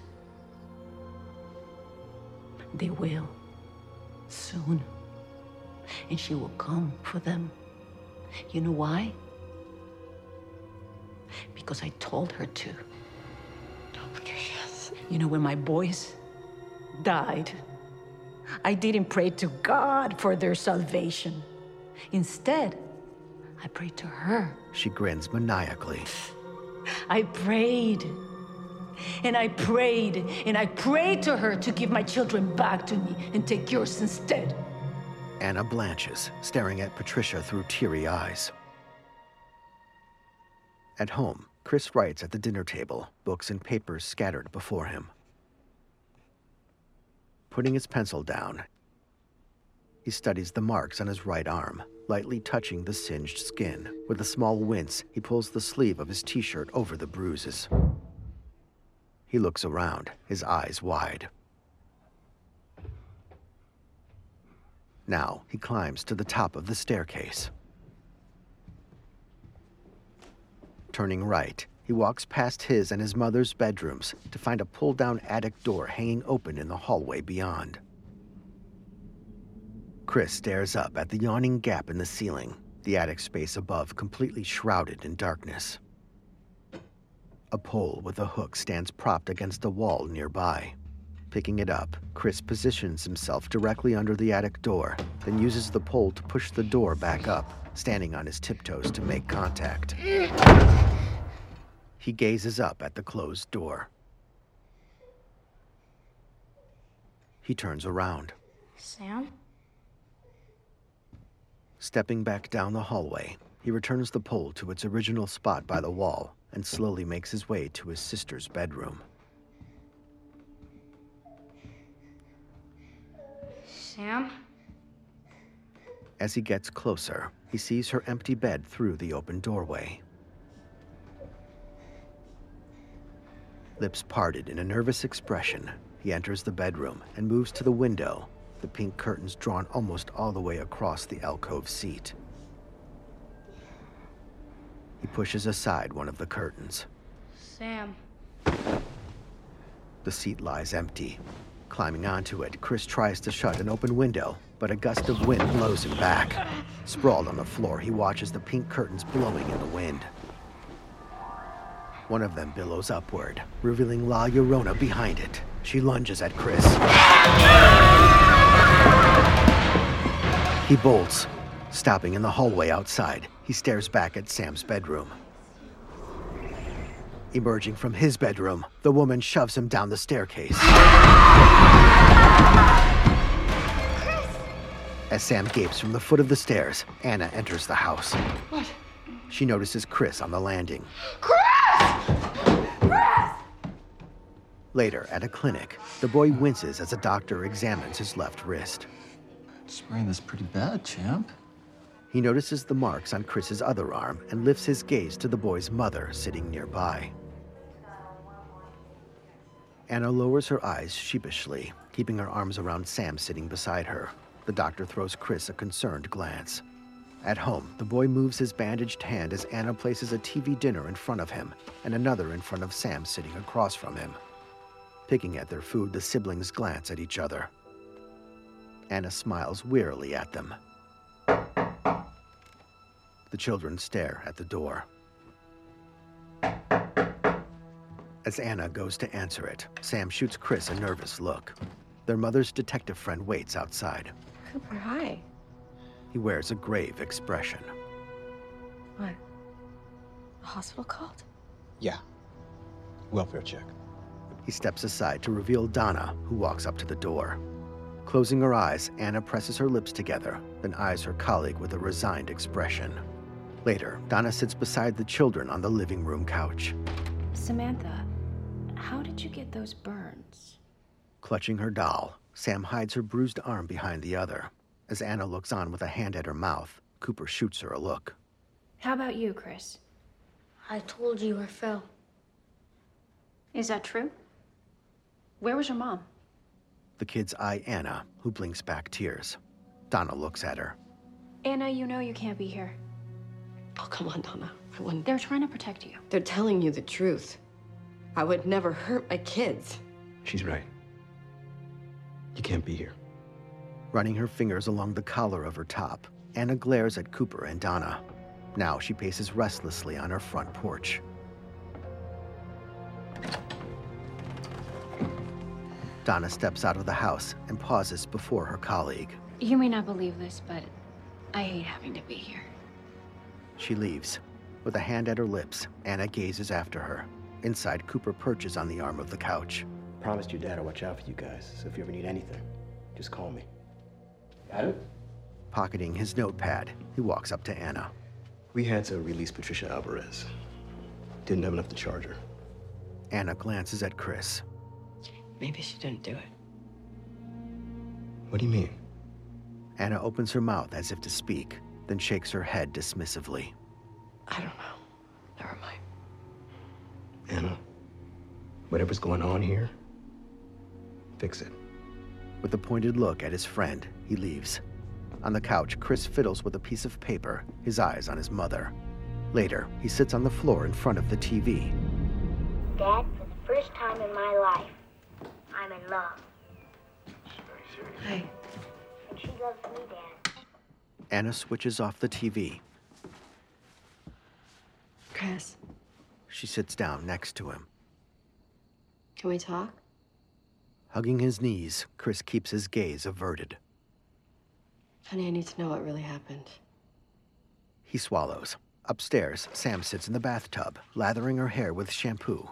They will. Soon. And she will come for them. You know why? Because I told her to. No, Patricia. You know, when my boys died, I didn't pray to God for their salvation. Instead, I prayed to her. She grins maniacally. I prayed. And I prayed, and I prayed to her to give my children back to me and take yours instead. Anna blanches, staring at Patricia through teary eyes. At home, Chris writes at the dinner table, books and papers scattered before him. Putting his pencil down, he studies the marks on his right arm, lightly touching the singed skin. With a small wince, he pulls the sleeve of his t-shirt over the bruises. He looks around, his eyes wide. Now, he climbs to the top of the staircase. Turning right, he walks past his and his mother's bedrooms to find a pull-down attic door hanging open in the hallway beyond. Chris stares up at the yawning gap in the ceiling, the attic space above completely shrouded in darkness. A pole with a hook stands propped against a wall nearby. Picking it up, Chris positions himself directly under the attic door, then uses the pole to push the door back up, standing on his tiptoes to make contact. He gazes up at the closed door. He turns around. Sam? Stepping back down the hallway, he returns the pole to its original spot by the wall and slowly makes his way to his sister's bedroom. Sam? As he gets closer, he sees her empty bed through the open doorway. Lips parted in a nervous expression, he enters the bedroom and moves to the window, the pink curtains drawn almost all the way across the alcove seat. He pushes aside one of the curtains. Sam. The seat lies empty. Climbing onto it, Chris tries to shut an open window, but a gust of wind blows him back. Sprawled on the floor, he watches the pink curtains blowing in the wind. One of them billows upward, revealing La Llorona behind it. She lunges at Chris. He bolts. Stopping in the hallway outside, he stares back at Sam's bedroom. Emerging from his bedroom, the woman shoves him down the staircase. As Sam gapes from the foot of the stairs, Anna enters the house. What? She notices Chris on the landing. Chris! Chris! Later, at a clinic, the boy winces as a doctor examines his left wrist. Sprained this pretty bad, champ. He notices the marks on Chris's other arm and lifts his gaze to the boy's mother sitting nearby. Anna lowers her eyes sheepishly, keeping her arms around Sam sitting beside her. The doctor throws Chris a concerned glance. At home, the boy moves his bandaged hand as Anna places a TV dinner in front of him and another in front of Sam sitting across from him. Picking at their food, the siblings glance at each other. Anna smiles wearily at them. The children stare at the door. As Anna goes to answer it, Sam shoots Chris a nervous look. Their mother's detective friend waits outside. Cooper, hi. He wears a grave expression. What? The hospital called? Yeah. Welfare check. He steps aside to reveal Donna, who walks up to the door. Closing her eyes, Anna presses her lips together, then eyes her colleague with a resigned expression. Later, Donna sits beside the children on the living room couch. Samantha, how did you get those burns? Clutching her doll, Sam hides her bruised arm behind the other. As Anna looks on with a hand at her mouth, Cooper shoots her a look. How about you, Chris? I told you I fell. Is that true? Where was your mom? The kids eye Anna, who blinks back tears. Donna looks at her. Anna, you know you can't be here. Oh, come on, Donna. I wouldn't. They're trying to protect you. They're telling you the truth. I would never hurt my kids. She's right. You can't be here. Running her fingers along the collar of her top, Anna glares at Cooper and Donna. Now she paces restlessly on her front porch. Donna steps out of the house and pauses before her colleague. You may not believe this, but I hate having to be here. She leaves. With a hand at her lips, Anna gazes after her. Inside, Cooper perches on the arm of the couch. Promised your dad I'd watch out for you guys, so if you ever need anything, just call me. Got it? Pocketing his notepad, he walks up to Anna. We had to release Patricia Alvarez. Didn't have enough to charge her. Anna glances at Chris. Maybe she didn't do it. What do you mean? Anna opens her mouth as if to speak, then shakes her head dismissively. I don't know. Never mind. Anna, whatever's going on here, fix it. With a pointed look at his friend, he leaves. On the couch, Chris fiddles with a piece of paper, his eyes on his mother. Later, he sits on the floor in front of the TV. Dad, for the first time in my life, I'm in love. Hi. And she loves me, Dad. Anna switches off the TV. Chris, She sits down next to him. can we talk? Hugging his knees, Chris keeps his gaze averted. Honey, I need to know what really happened. He swallows. Upstairs, Sam sits in the bathtub, lathering her hair with shampoo.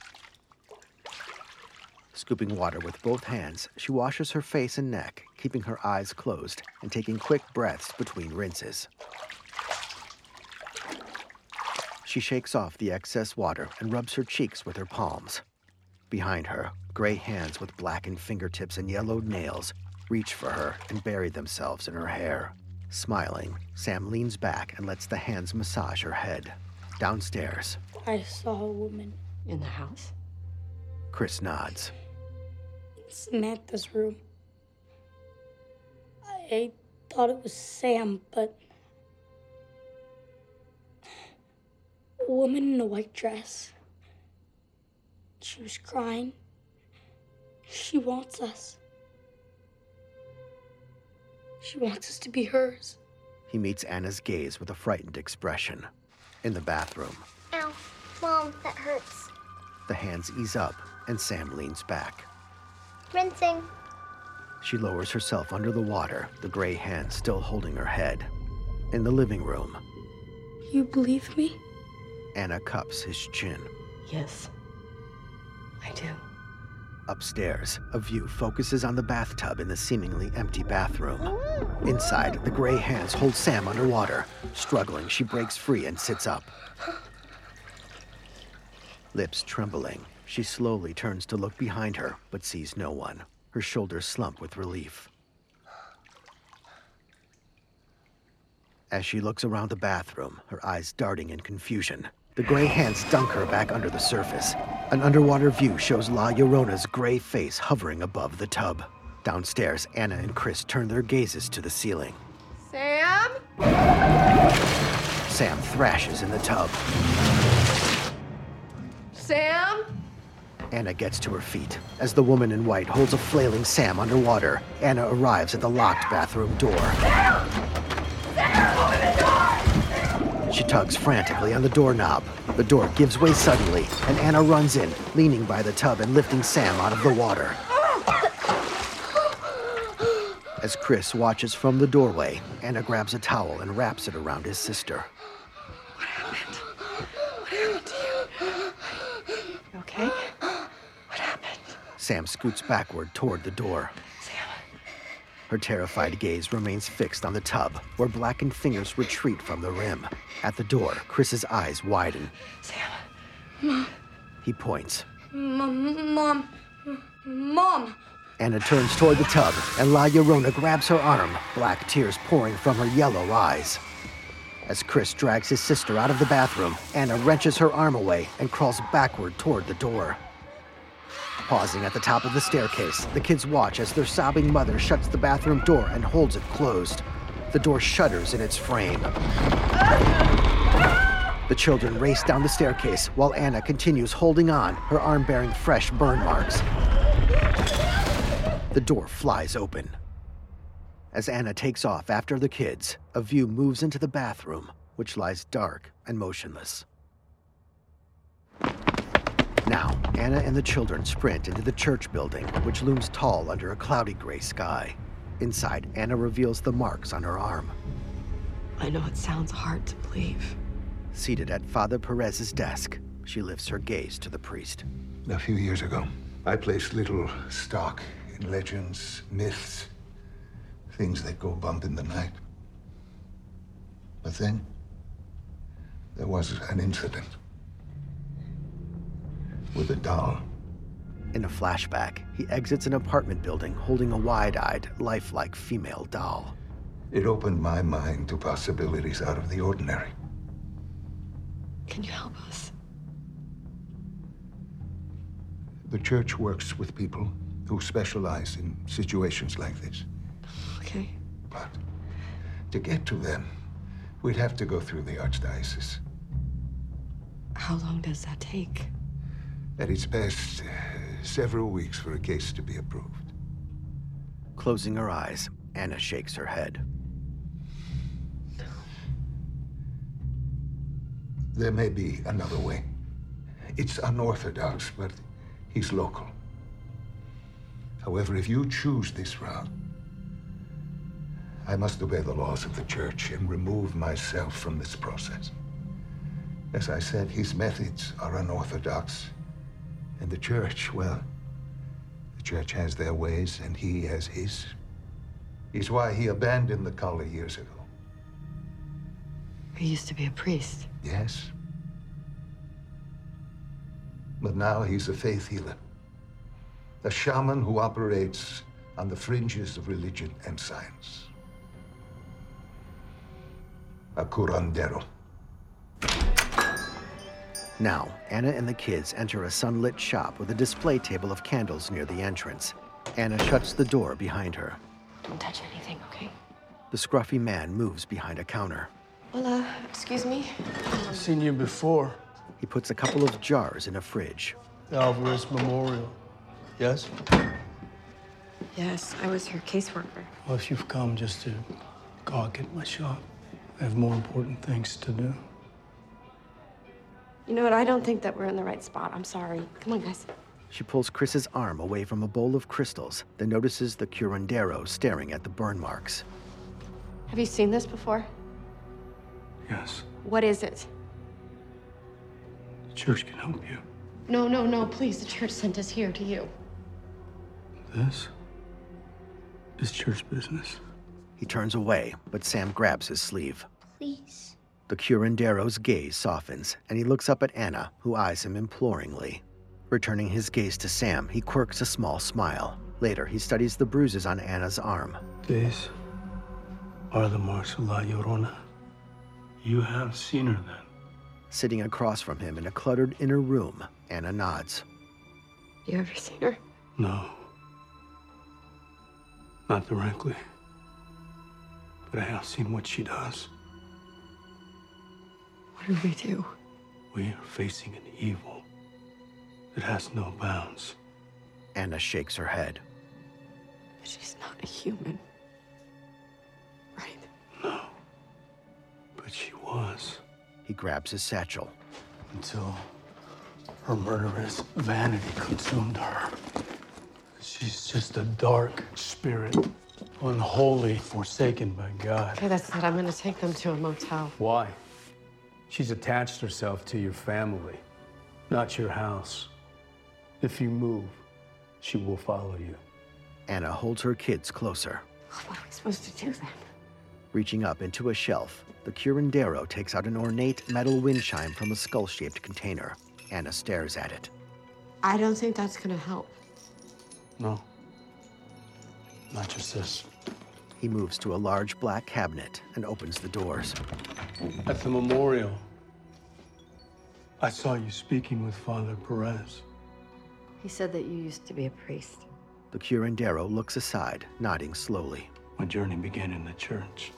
Scooping water with both hands, she washes her face and neck, keeping her eyes closed and taking quick breaths between rinses. She She shakes off the excess water and rubs her cheeks with her palms. Behind her, gray hands with blackened fingertips and yellowed nails reach for her and bury themselves in her hair. Smiling, Sam leans back and lets the hands massage her head. Downstairs, I saw a woman. In the house? Chris nods. Samantha's room. I thought it was Sam, but... a woman in a white dress. She was crying. She wants us. She wants us to be hers. He meets Anna's gaze with a frightened expression. In the bathroom, Ow. Mom, that hurts. the hands ease up and Sam leans back. Rinsing. She lowers herself under the water, the gray hands still holding her head. In the living room, You believe me? Anna cups his chin. Yes, I do. Upstairs, a view focuses on the bathtub in the seemingly empty bathroom. Inside, the gray hands hold Sam underwater. Struggling, she breaks free and sits up. Lips trembling, she slowly turns to look behind her, but sees no one. Her shoulders slump with relief. As she looks around the bathroom, her eyes darting in confusion, the gray hands dunk her back under the surface. An underwater view shows La Llorona's gray face hovering above the tub. Downstairs, Anna and Chris turn their gazes to the ceiling. Sam? Sam thrashes in the tub. Sam? Anna gets to her feet. As the woman in white holds a flailing Sam underwater, Anna arrives at the locked bathroom door. Sam, open the door! She tugs frantically on the doorknob. The door gives way suddenly, and Anna runs in, leaning by the tub and lifting Sam out of the water. As Chris watches from the doorway, Anna grabs a towel and wraps it around his sister. What happened? What happened to you? You okay? What happened? Sam scoots backward toward the door. Her terrified gaze remains fixed on the tub, where blackened fingers retreat from the rim. At the door, Chris's eyes widen. Mom. He points. Mom. Anna turns toward the tub, and La Llorona grabs her arm, black tears pouring from her yellow eyes. As Chris drags his sister out of the bathroom, Anna wrenches her arm away and crawls backward toward the door. Pausing at the top of the staircase, the kids watch as their sobbing mother shuts the bathroom door and holds it closed. The door shudders in its frame. The children race down the staircase while Anna continues holding on, her arm bearing fresh burn marks. The door flies open. As Anna takes off after the kids, a view moves into the bathroom, which lies dark and motionless. Now, Anna and the children sprint into the church building, which looms tall under a cloudy gray sky. Inside, Anna reveals the marks on her arm. I know it sounds hard to believe. Seated at Father Perez's desk, she lifts her gaze to the priest. A few years ago, I placed little stock in legends, myths, things that go bump in the night. But then, there was an incident with a doll. In a flashback, he exits an apartment building holding a wide-eyed, lifelike female doll. It opened my mind to possibilities out of the ordinary. Can you help us? The church works with people who specialize in situations like this. Okay. But to get to them, we'd have to go through the archdiocese. How long does that take? At its best, several weeks for a case to be approved. Closing her eyes, Anna shakes her head. There may be another way. It's unorthodox, but he's local. However, if you choose this route, I must obey the laws of the church and remove myself from this process. As I said, his methods are unorthodox. And the church, well, the church has their ways and he has his. It's why he abandoned the collar years ago. He used to be a priest. Yes, But now he's a faith healer. A shaman who operates on the fringes of religion and science. A curandero. Now, Anna and the kids enter a sunlit shop with a display table of candles near the entrance. Anna shuts the door behind her. Don't touch anything, okay? The scruffy man moves behind a counter. Hola, excuse me. I've seen you before. He puts a couple of jars in a fridge. The Alvarez Memorial. Yes? Yes, I was your caseworker. Well, if you've come just to gawk at my shop, I have more important things to do. You know what? I don't think that we're in the right spot. I'm sorry. Come on, guys. She pulls Chris's arm away from a bowl of crystals, then notices the curandero staring at the burn marks. Have you seen this before? Yes. What is it? The church can help you. No, please. The church sent us here to you. This is church business. He turns away, but Sam grabs his sleeve. Please. The curandero's gaze softens, and he looks up at Anna, who eyes him imploringly. Returning his gaze to Sam, he quirks a small smile. Later, he studies the bruises on Anna's arm. These are the marks of La Llorona. You have seen her then? Sitting across from him in a cluttered inner room, Anna nods. You ever seen her? No. Not directly. But I have seen what she does. What do we do? We are facing an evil that has no bounds. Anna shakes her head. She's not a human. Right? No. But she was. He grabs his satchel. Until her murderous vanity consumed her. She's just a dark spirit, unholy, forsaken by God. Okay, that's it. I'm gonna take them to a motel. Why? She's attached herself to your family, not your house. If you move, she will follow you. Anna holds her kids closer. What are we supposed to do then? Reaching up into a shelf, the curandero takes out an ornate metal wind chime from a skull-shaped container. Anna stares at it. I don't think that's gonna help. No. Not just this. He moves to a large black cabinet and opens the doors. At the memorial, I saw you speaking with Father Perez. He said that you used to be a priest. The curandero looks aside, nodding slowly. My journey began in the church.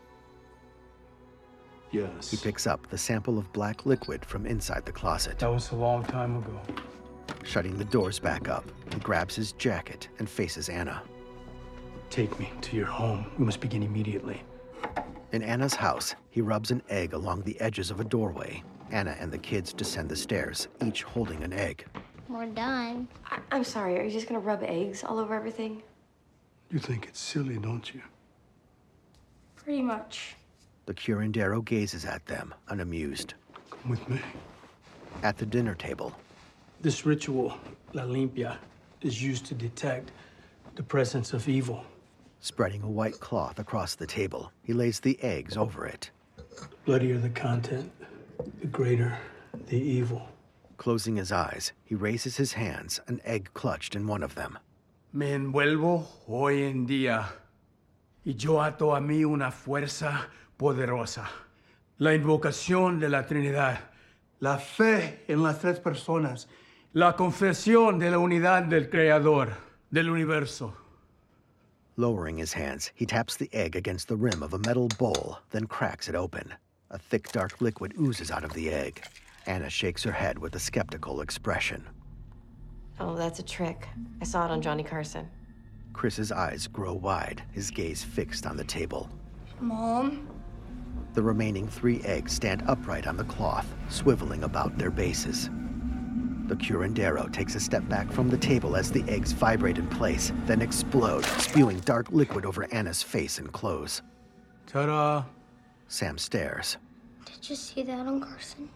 Yes. He picks up the sample of black liquid from inside the closet. That was a long time ago. Shutting the doors back up, he grabs his jacket and faces Anna. Take me to your home. We must begin immediately. In Anna's house, he rubs an egg along the edges of a doorway. Anna and the kids descend the stairs, each holding an egg. We're done. I'm sorry, are you just gonna rub eggs all over everything? You think it's silly, don't you? Pretty much. The curandero gazes at them, unamused. Come with me. At the dinner table. This ritual, La Limpia, is used to detect the presence of evil. Spreading a white cloth across the table, he lays the eggs over it. The bloodier the content, the greater the evil. Closing his eyes, he raises his hands, an egg clutched in one of them. Me envuelvo hoy en día, y yo ato a mí una fuerza poderosa. La invocación de la Trinidad, la fe en las tres personas, la confesión de la unidad del Creador, del universo. Lowering his hands, he taps the egg against the rim of a metal bowl, then cracks it open. A thick, dark liquid oozes out of the egg. Anna shakes her head with a skeptical expression. Oh, that's a trick. I saw it on Johnny Carson. Chris's eyes grow wide, his gaze fixed on the table. Mom? The remaining 3 eggs stand upright on the cloth, swiveling about their bases. The curandero takes a step back from the table as the eggs vibrate in place, then explode, spewing dark liquid over Anna's face and clothes. Ta-da! Sam stares. Did you see that on Carson?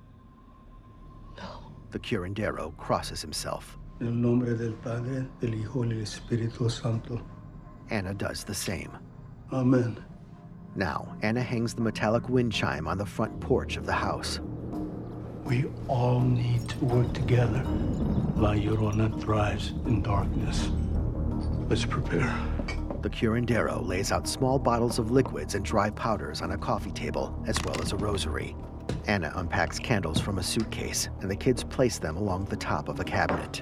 The curandero crosses himself. En el nombre del Padre, del Hijo y del Espíritu Santo. Anna does the same. Amen. Now, Anna hangs the metallic wind chime on the front porch of the house. We all need to work together. La Llorona thrives in darkness. Let's prepare. The curandero lays out small bottles of liquids and dry powders on a coffee table, as well as a rosary. Anna unpacks candles from a suitcase, and the kids place them along the top of a cabinet.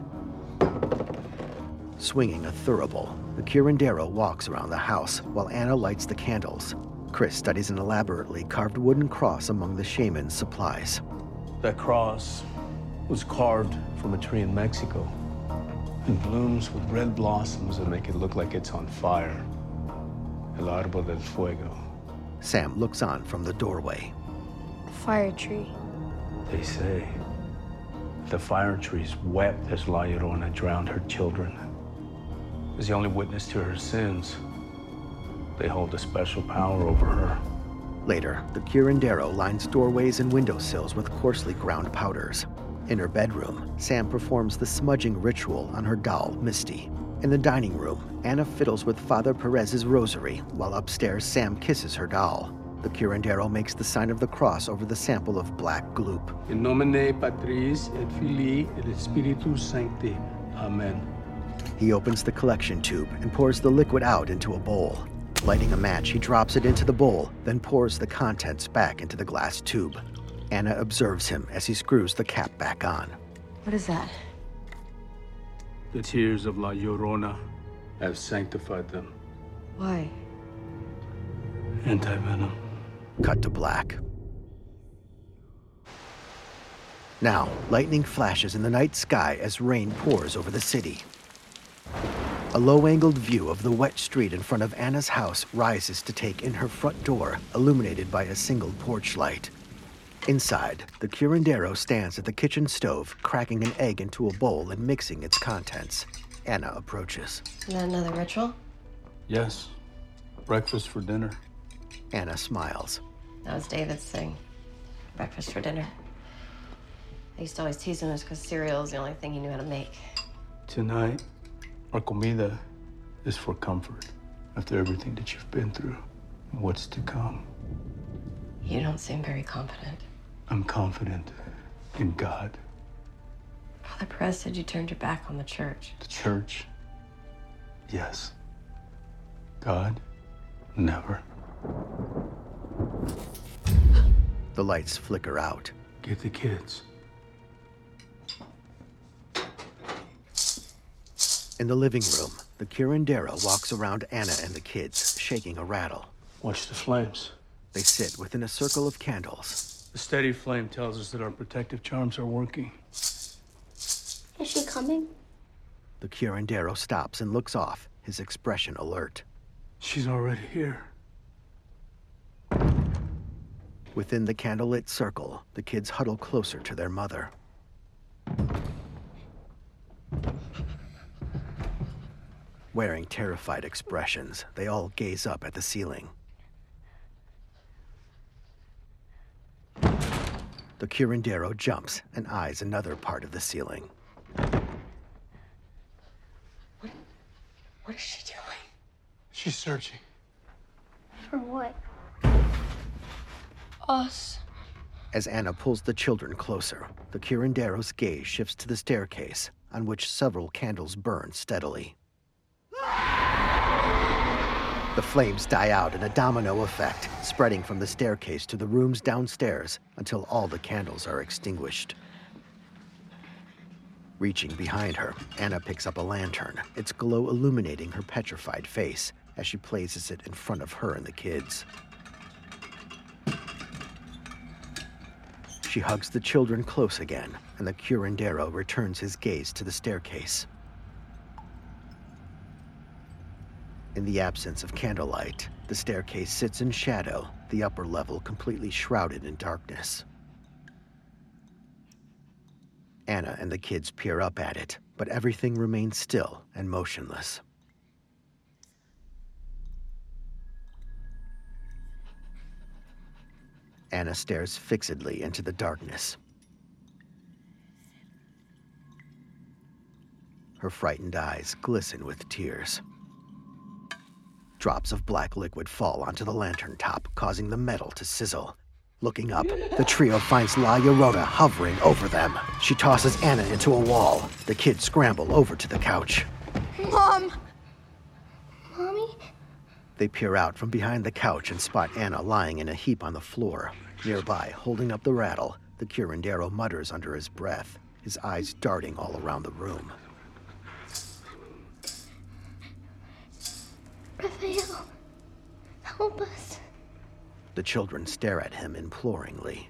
Swinging a thurible, the curandero walks around the house while Anna lights the candles. Chris studies an elaborately carved wooden cross among the shaman's supplies. That cross was carved from a tree in Mexico. It blooms with red blossoms that make it look like it's on fire. El árbol del fuego. Sam looks on from the doorway. The fire tree. They say the fire trees wept as La Llorona drowned her children. As the only witness to her sins, they hold a special power over her. Later, the curandero lines doorways and windowsills with coarsely ground powders. In her bedroom, Sam performs the smudging ritual on her doll, Misty. In the dining room, Anna fiddles with Father Perez's rosary, while upstairs Sam kisses her doll. The curandero makes the sign of the cross over the sample of black gloop. In nomine Patris et Filii et Spiritus Sancti. Amen. He opens the collection tube and pours the liquid out into a bowl. Lighting a match, he drops it into the bowl, then pours the contents back into the glass tube. Anna observes him as he screws the cap back on. What is that? The tears of La Llorona have sanctified them. Why? Anti-venom. Cut to black. Now, lightning flashes in the night sky as rain pours over the city. A low-angled view of the wet street in front of Anna's house rises to take in her front door, illuminated by a single porch light. Inside, the curandero stands at the kitchen stove, cracking an egg into a bowl and mixing its contents. Anna approaches. Isn't that another ritual? Yes. Breakfast for dinner. Anna smiles. That was David's thing. Breakfast for dinner. I used to always tease him because cereal is the only thing he knew how to make. Tonight, our comida is for comfort after everything that you've been through and what's to come. You don't seem very confident. I'm confident in God. Father Perez said you turned your back on the church. The church? Yes. God? Never. The lights flicker out. Get the kids. In the living room, the curandero walks around Anna and the kids, shaking a rattle. Watch the flames. They sit within a circle of candles. The steady flame tells us that our protective charms are working. Is she coming? The curandero stops and looks off, his expression alert. She's already here. Within the candlelit circle, the kids huddle closer to their mother. Wearing terrified expressions, they all gaze up at the ceiling. The curandero jumps and eyes another part of the ceiling. What is she doing? She's searching. For what? Us. As Anna pulls the children closer, the curandero's gaze shifts to the staircase, on which several candles burn steadily. The flames die out in a domino effect, spreading from the staircase to the rooms downstairs until all the candles are extinguished. Reaching behind her, Anna picks up a lantern, its glow illuminating her petrified face as she places it in front of her and the kids. She hugs the children close again, and the curandero returns his gaze to the staircase. In the absence of candlelight, the staircase sits in shadow, the upper level completely shrouded in darkness. Anna and the kids peer up at it, but everything remains still and motionless. Anna stares fixedly into the darkness. Her frightened eyes glisten with tears. Drops of black liquid fall onto the lantern top, causing the metal to sizzle. Looking up, the trio finds La Llorona hovering over them. She tosses Anna into a wall. The kids scramble over to the couch. Mom! Mommy? They peer out from behind the couch and spot Anna lying in a heap on the floor. Nearby, holding up the rattle, the curandero mutters under his breath, his eyes darting all around the room. Raphael, help us. The children stare at him imploringly.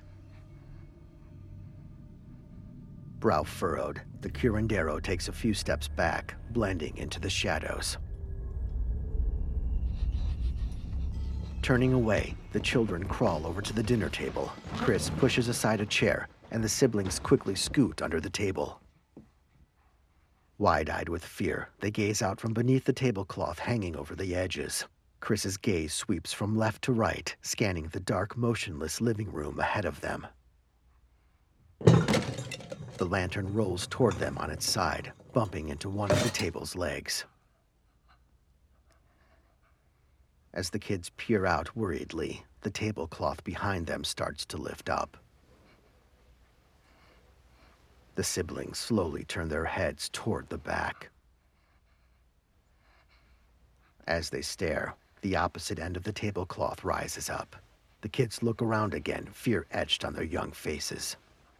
Brow furrowed, the curandero takes a few steps back, blending into the shadows. Turning away, the children crawl over to the dinner table. Chris pushes aside a chair, and the siblings quickly scoot under the table. Wide-eyed with fear, they gaze out from beneath the tablecloth hanging over the edges. Chris's gaze sweeps from left to right, scanning the dark, motionless living room ahead of them. The lantern rolls toward them on its side, bumping into one of the table's legs. As the kids peer out worriedly, the tablecloth behind them starts to lift up. The siblings slowly turn their heads toward the back. As they stare, the opposite end of the tablecloth rises up. The kids look around again, fear etched on their young faces.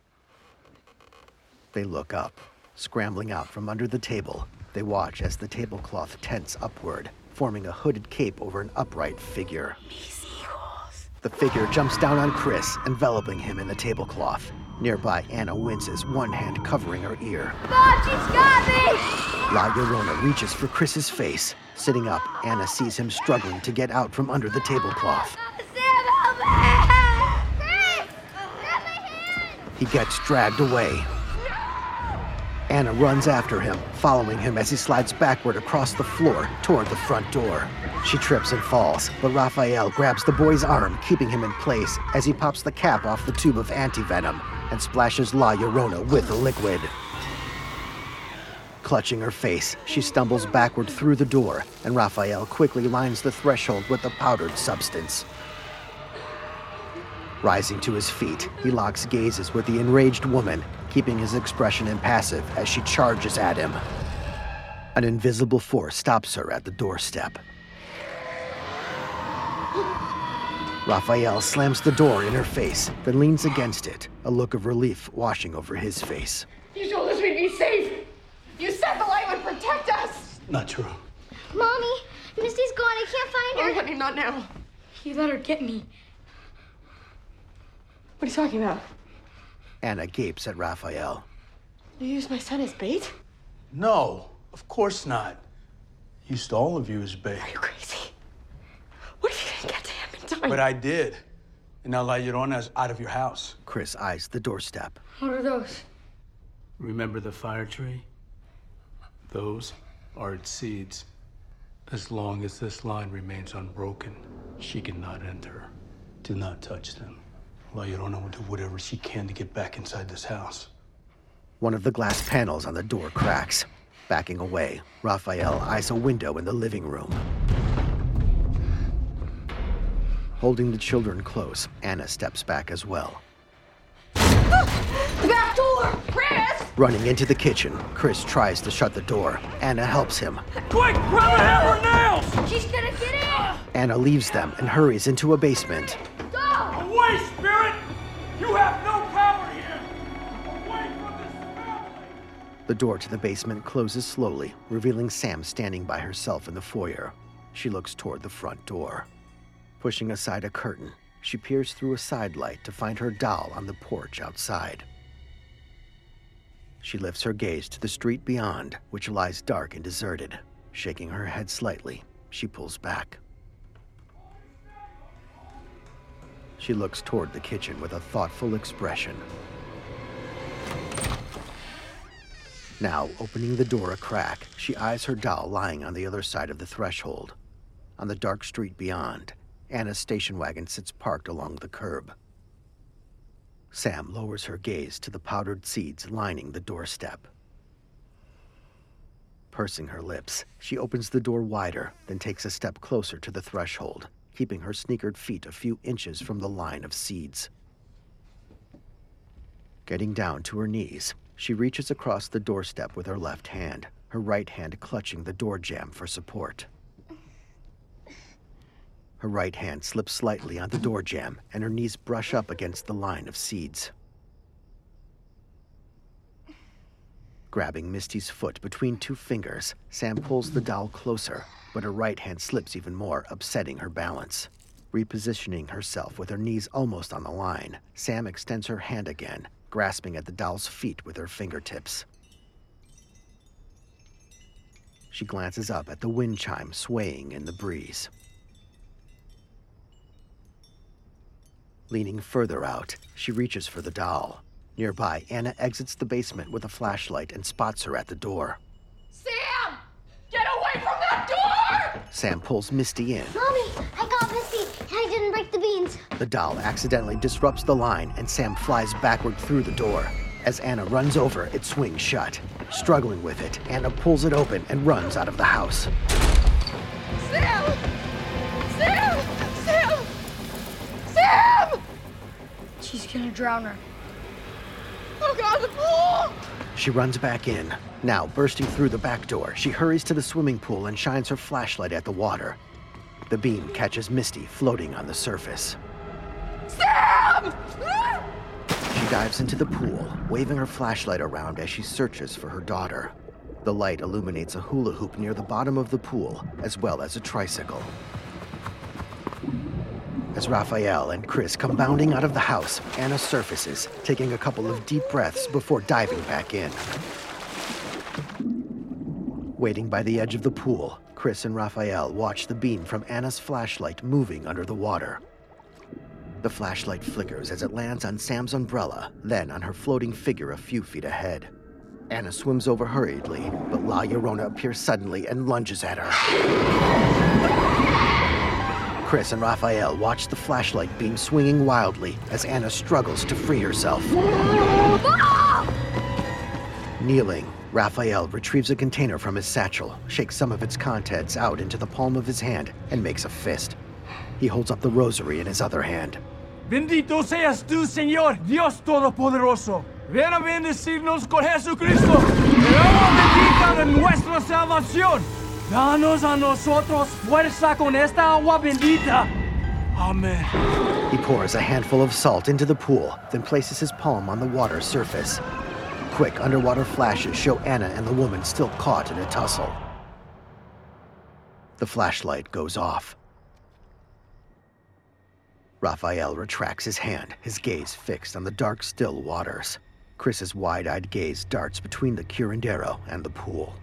They look up. Scrambling out from under the table, they watch as the tablecloth tents upward, forming a hooded cape over an upright figure. The figure jumps down on Chris, enveloping him in the tablecloth. Nearby, Anna winces, one hand covering her ear. Mom, she's got me! La Llorona reaches for Chris's face. Sitting up, Anna sees him struggling to get out from under the tablecloth. Sam, help me! Chris! Grab my hand! He gets dragged away. Anna runs after him, following him as he slides backward across the floor toward the front door. She trips and falls, but Raphael grabs the boy's arm, keeping him in place as he pops the cap off the tube of antivenom and splashes La Llorona with the liquid. Clutching her face, she stumbles backward through the door, and Raphael quickly lines the threshold with the powdered substance. Rising to his feet, he locks gazes with the enraged woman, keeping his expression impassive as she charges at him. An invisible force stops her at the doorstep. Raphael slams the door in her face, then leans against it, a look of relief washing over his face. You told us we'd be safe. You said the light would protect us. Not true. Mommy, Misty's gone. I can't find her. Oh, honey, not now. You let her get me. What are you talking about? Anna gapes at Raphael. You used my son as bait? No, of course not. Used all of you as bait. Are you crazy? What if you didn't get to him in time? But I did. And now La Llorona's out of your house. Chris eyes the doorstep. What are those? Remember the fire tree? Those are its seeds. As long as this line remains unbroken, she cannot enter. Do not touch them. La Llorona will do whatever she can to get back inside this house. One of the glass panels on the door cracks. Backing away, Raphael eyes a window in the living room. Holding the children close, Anna steps back as well. The back door! Chris! Running into the kitchen, Chris tries to shut the door. Anna helps him. Quick, grab a hammer and nails! She's gonna get in! Anna leaves them and hurries into a basement. Away, spirit! You have no power here! Away from this family! The door to the basement closes slowly, revealing Sam standing by herself in the foyer. She looks toward the front door. Pushing aside a curtain, she peers through a side light to find her doll on the porch outside. She lifts her gaze to the street beyond, which lies dark and deserted. Shaking her head slightly, she pulls back. She looks toward the kitchen with a thoughtful expression. Now, opening the door a crack, she eyes her doll lying on the other side of the threshold. On the dark street beyond, Anna's station wagon sits parked along the curb. Sam lowers her gaze to the powdered seeds lining the doorstep. Pursing her lips, she opens the door wider, then takes a step closer to the threshold, keeping her sneakered feet a few inches from the line of seeds. Getting down to her knees, she reaches across the doorstep with her left hand, her right hand clutching the door jamb for support. Her right hand slips slightly on the door jamb, and her knees brush up against the line of seeds. Grabbing Misty's foot between two fingers, Sam pulls the doll closer, but her right hand slips even more, upsetting her balance. Repositioning herself with her knees almost on the line, Sam extends her hand again, grasping at the doll's feet with her fingertips. She glances up at the wind chime swaying in the breeze. Leaning further out, she reaches for the doll. Nearby, Anna exits the basement with a flashlight and spots her at the door. Sam! Get away from that door! Sam pulls Misty in. Mommy, I got Misty, and I didn't break the beans. The doll accidentally disrupts the line, and Sam flies backward through the door. As Anna runs over, it swings shut. Struggling with it, Anna pulls it open and runs out of the house. Sam! Sam! Sam! Sam! She's gonna drown her. Oh God, the pool! She runs back in. Now, bursting through the back door, she hurries to the swimming pool and shines her flashlight at the water. The beam catches Misty floating on the surface. Sam! She dives into the pool, waving her flashlight around as she searches for her daughter. The light illuminates a hula hoop near the bottom of the pool, as well as a tricycle. As Raphael and Chris come bounding out of the house, Anna surfaces, taking a couple of deep breaths before diving back in. Waiting by the edge of the pool, Chris and Raphael watch the beam from Anna's flashlight moving under the water. The flashlight flickers as it lands on Sam's umbrella, then on her floating figure a few feet ahead. Anna swims over hurriedly, but La Llorona appears suddenly and lunges at her. Chris and Raphael watch the flashlight beam swinging wildly as Anna struggles to free herself. Kneeling, Raphael retrieves a container from his satchel, shakes some of its contents out into the palm of his hand, and makes a fist. He holds up the rosary in his other hand. Bendito seas tú, Señor, Dios Todopoderoso. Ven a bendecirnos con Jesucristo, el agua bendita de nuestra salvación. Danos a nosotros fuerza con esta agua bendita. Amen. He pours a handful of salt into the pool, then places his palm on the water surface. Quick underwater flashes show Anna and the woman still caught in a tussle. The flashlight goes off. Raphael retracts his hand, his gaze fixed on the dark, still waters. Chris's wide-eyed gaze darts between the curandero and the pool.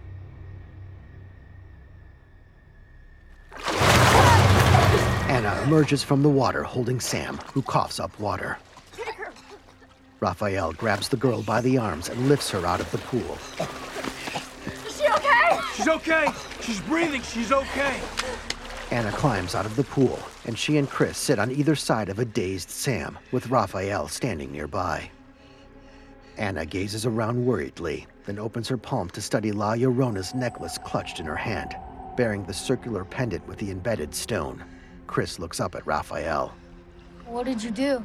Anna emerges from the water holding Sam, who coughs up water. Raphael grabs the girl by the arms and lifts her out of the pool. Is she okay? She's okay. She's breathing. She's okay. Anna climbs out of the pool, and she and Chris sit on either side of a dazed Sam, with Raphael standing nearby. Anna gazes around worriedly, then opens her palm to study La Llorona's necklace clutched in her hand, bearing the circular pendant with the embedded stone. Chris looks up at Raphael. What did you do?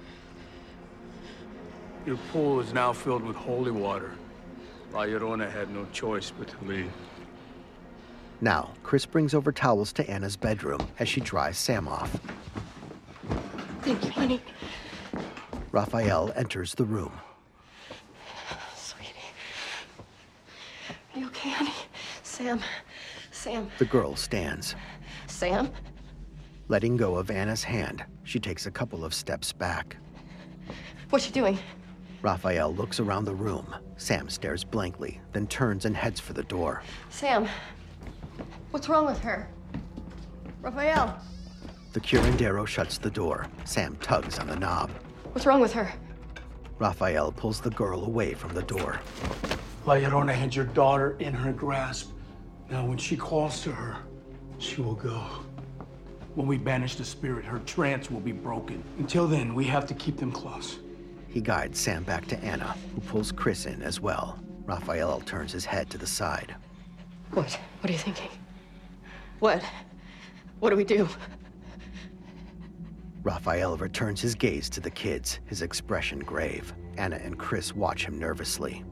Your pool is now filled with holy water. La Llorona had no choice but to leave. Now, Chris brings over towels to Anna's bedroom as she dries Sam off. Thank you, honey. Raphael enters the room. Sweetie. Are you okay, honey? Sam. The girl stands. Sam? Letting go of Anna's hand, she takes a couple of steps back. What's she doing? Raphael looks around the room. Sam stares blankly, then turns and heads for the door. Sam. What's wrong with her? Raphael. The curandero shuts the door. Sam tugs on the knob. What's wrong with her? Raphael pulls the girl away from the door. La Llorona had your daughter in her grasp. Now, when she calls to her, she will go. When we banish the spirit, her trance will be broken. Until then, we have to keep them close. He guides Sam back to Anna, who pulls Chris in as well. Raphael turns his head to the side. What? What are you thinking? What? What do we do? Raphael returns his gaze to the kids, his expression grave. Anna and Chris watch him nervously.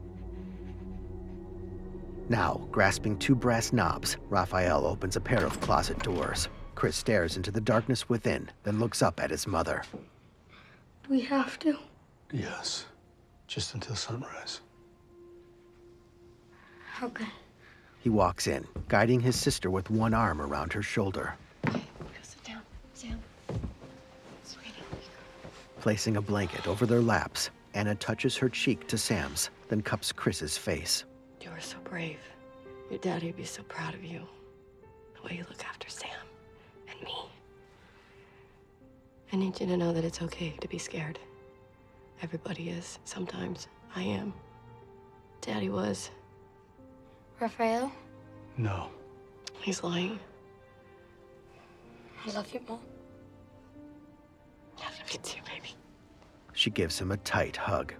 Now, grasping two brass knobs, Raphael opens a pair of closet doors. Chris stares into the darkness within, then looks up at his mother. Do we have to? Yes. Just until sunrise. Okay. He walks in, guiding his sister with one arm around her shoulder. Go sit down, Sam. Sweetie. Placing a blanket over their laps, Anna touches her cheek to Sam's, then cups Chris's face. You are so brave. Your daddy would be so proud of you. The way you look after Sam and me. I need you to know that it's okay to be scared. Everybody is. Sometimes I am. Daddy was. Raphael? No. He's lying. I love you, Mom. I love you too, baby. She gives him a tight hug.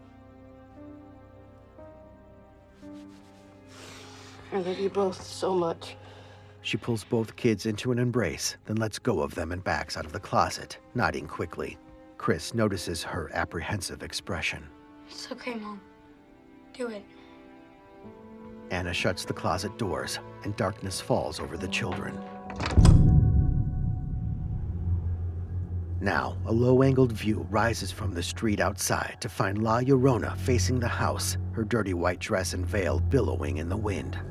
I love you both so much. She pulls both kids into an embrace, then lets go of them and backs out of the closet, nodding quickly. Chris notices her apprehensive expression. It's okay, Mom. Do it. Anna shuts the closet doors, and darkness falls over the children. Now, a low-angled view rises from the street outside to find La Llorona facing the house, her dirty white dress and veil billowing in the wind.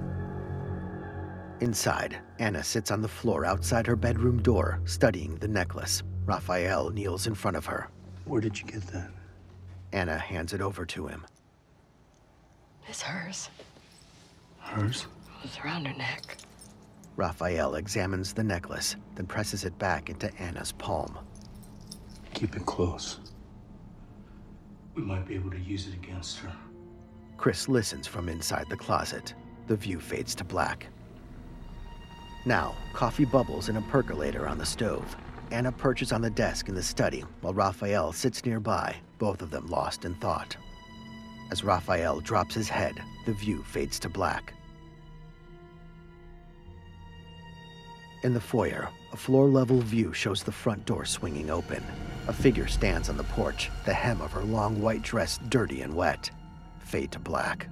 Inside, Anna sits on the floor outside her bedroom door, studying the necklace. Raphael kneels in front of her. Where did you get that? Anna hands it over to him. It's hers. Hers? It was around her neck. Raphael examines the necklace, then presses it back into Anna's palm. Keep it close. We might be able to use it against her. Chris listens from inside the closet. The view fades to black. Now, coffee bubbles in a percolator on the stove. Anna perches on the desk in the study, while Raphael sits nearby, both of them lost in thought. As Raphael drops his head, the view fades to black. In the foyer, a floor-level view shows the front door swinging open. A figure stands on the porch, the hem of her long white dress dirty and wet. Fade to black.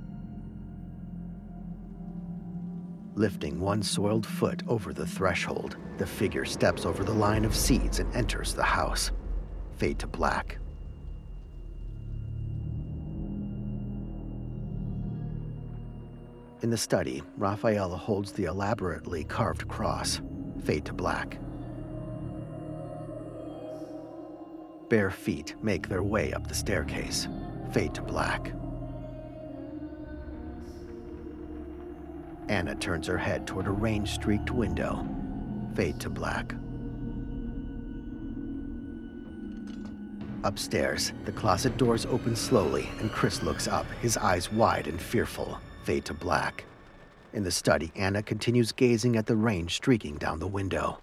Lifting one soiled foot over the threshold, the figure steps over the line of seeds and enters the house. Fade to black. In the study, Raphael holds the elaborately carved cross. Fade to black. Bare feet make their way up the staircase. Fade to black. Anna turns her head toward a rain-streaked window. Fade to black. Upstairs, the closet doors open slowly, and Chris looks up, his eyes wide and fearful. Fade to black. In the study, Anna continues gazing at the rain streaking down the window.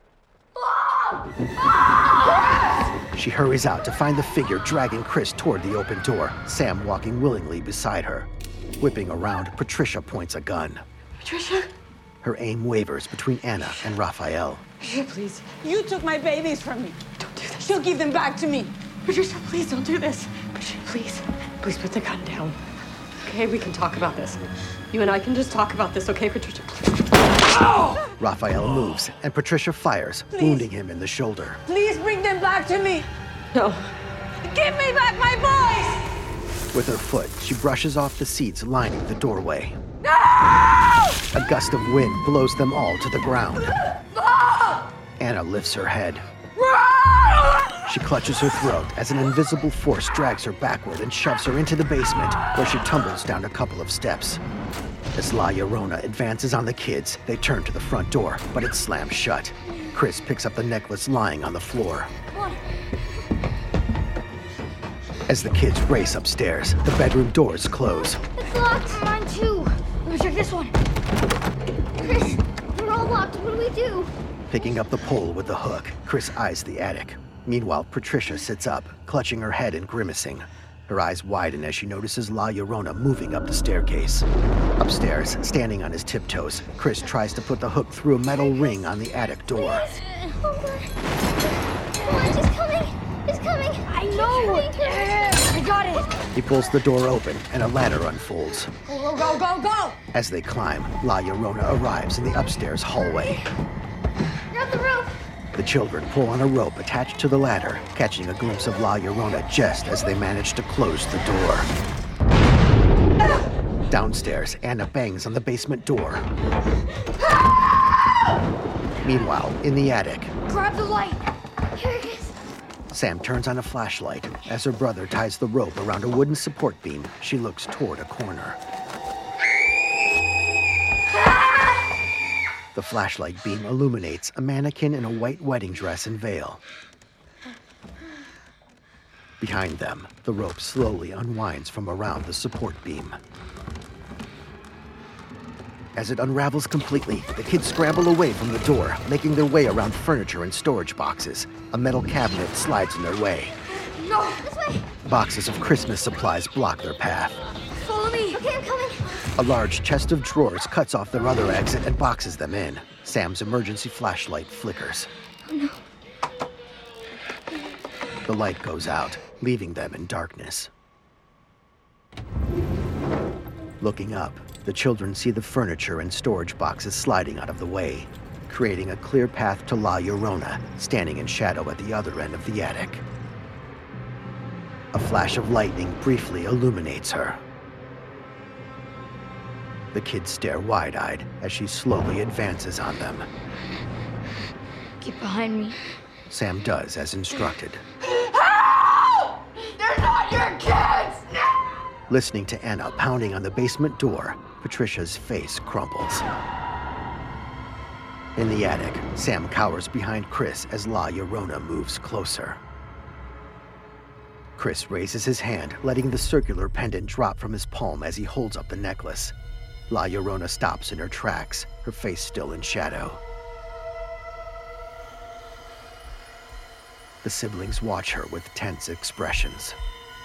She hurries out to find the figure dragging Chris toward the open door, Sam walking willingly beside her. Whipping around, Patricia points a gun. Patricia? Her aim wavers between Anna and Raphael. Patricia, please. You took my babies from me. Don't do this. She'll give them back to me. Patricia, please don't do this. Patricia, please. Please put the gun down. Okay, we can talk about this. You and I can just talk about this, okay, Patricia? Oh! Raphael moves, and Patricia fires, wounding him in the shoulder. Please bring them back to me. No. Give me back my boys! With her foot, she brushes off the seats lining the doorway. No! A gust of wind blows them all to the ground. No! Anna lifts her head. She clutches her throat as an invisible force drags her backward and shoves her into the basement, where she tumbles down a couple of steps. As La Llorona advances on the kids, they turn to the front door, but it slams shut. Chris picks up the necklace lying on the floor. Come on. As the kids race upstairs, the bedroom doors close. It's locked. Mine too. Let me check this one. Chris, we're all locked. What do we do? Picking up the pole with the hook, Chris eyes the attic. Meanwhile, Patricia sits up, clutching her head and grimacing. Her eyes widen as she notices La Llorona moving up the staircase. Upstairs, standing on his tiptoes, Chris tries to put the hook through a metal ring on the attic door. Hold on. Come on, she's coming. She's coming. I know. I got He pulls the door open and a ladder unfolds. Go, go, go, go! As they climb, La Llorona arrives in the upstairs hallway. You're up the roof! The children pull on a rope attached to the ladder, catching a glimpse of La Llorona just as they manage to close the door. Downstairs, Anna bangs on the basement door. Meanwhile, in the attic, Grab the light! Here it is! Sam turns on a flashlight. As her brother ties the rope around a wooden support beam, she looks toward a corner. The flashlight beam illuminates a mannequin in a white wedding dress and veil. Behind them, the rope slowly unwinds from around the support beam. As it unravels completely, the kids scramble away from the door, making their way around furniture and storage boxes. A metal cabinet slides in their way. No, this way! Boxes of Christmas supplies block their path. Follow me! Okay, I'm coming! A large chest of drawers cuts off their other exit and boxes them in. Sam's emergency flashlight flickers. Oh no. The light goes out, leaving them in darkness. Looking up, the children see the furniture and storage boxes sliding out of the way, creating a clear path to La Llorona, standing in shadow at the other end of the attic. A flash of lightning briefly illuminates her. The kids stare wide-eyed as she slowly advances on them. Get behind me. Sam does as instructed. Help! They're not your kids! No! Listening to Anna pounding on the basement door, Patricia's face crumples. In the attic, Sam cowers behind Chris as La Llorona moves closer. Chris raises his hand, letting the circular pendant drop from his palm as he holds up the necklace. La Llorona stops in her tracks, her face still in shadow. The siblings watch her with tense expressions.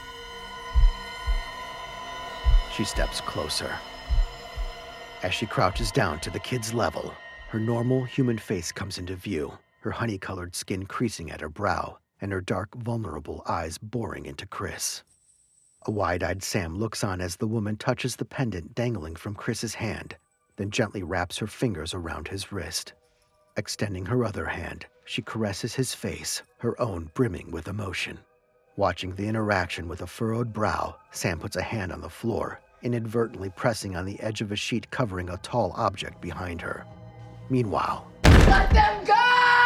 She steps closer. As she crouches down to the kid's level, her normal human face comes into view, her honey-colored skin creasing at her brow, and her dark, vulnerable eyes boring into Chris. A wide-eyed Sam looks on as the woman touches the pendant dangling from Chris's hand, then gently wraps her fingers around his wrist. Extending her other hand, she caresses his face, her own brimming with emotion. Watching the interaction with a furrowed brow, Sam puts a hand on the floor, inadvertently pressing on the edge of a sheet covering a tall object behind her. Meanwhile, Let them go!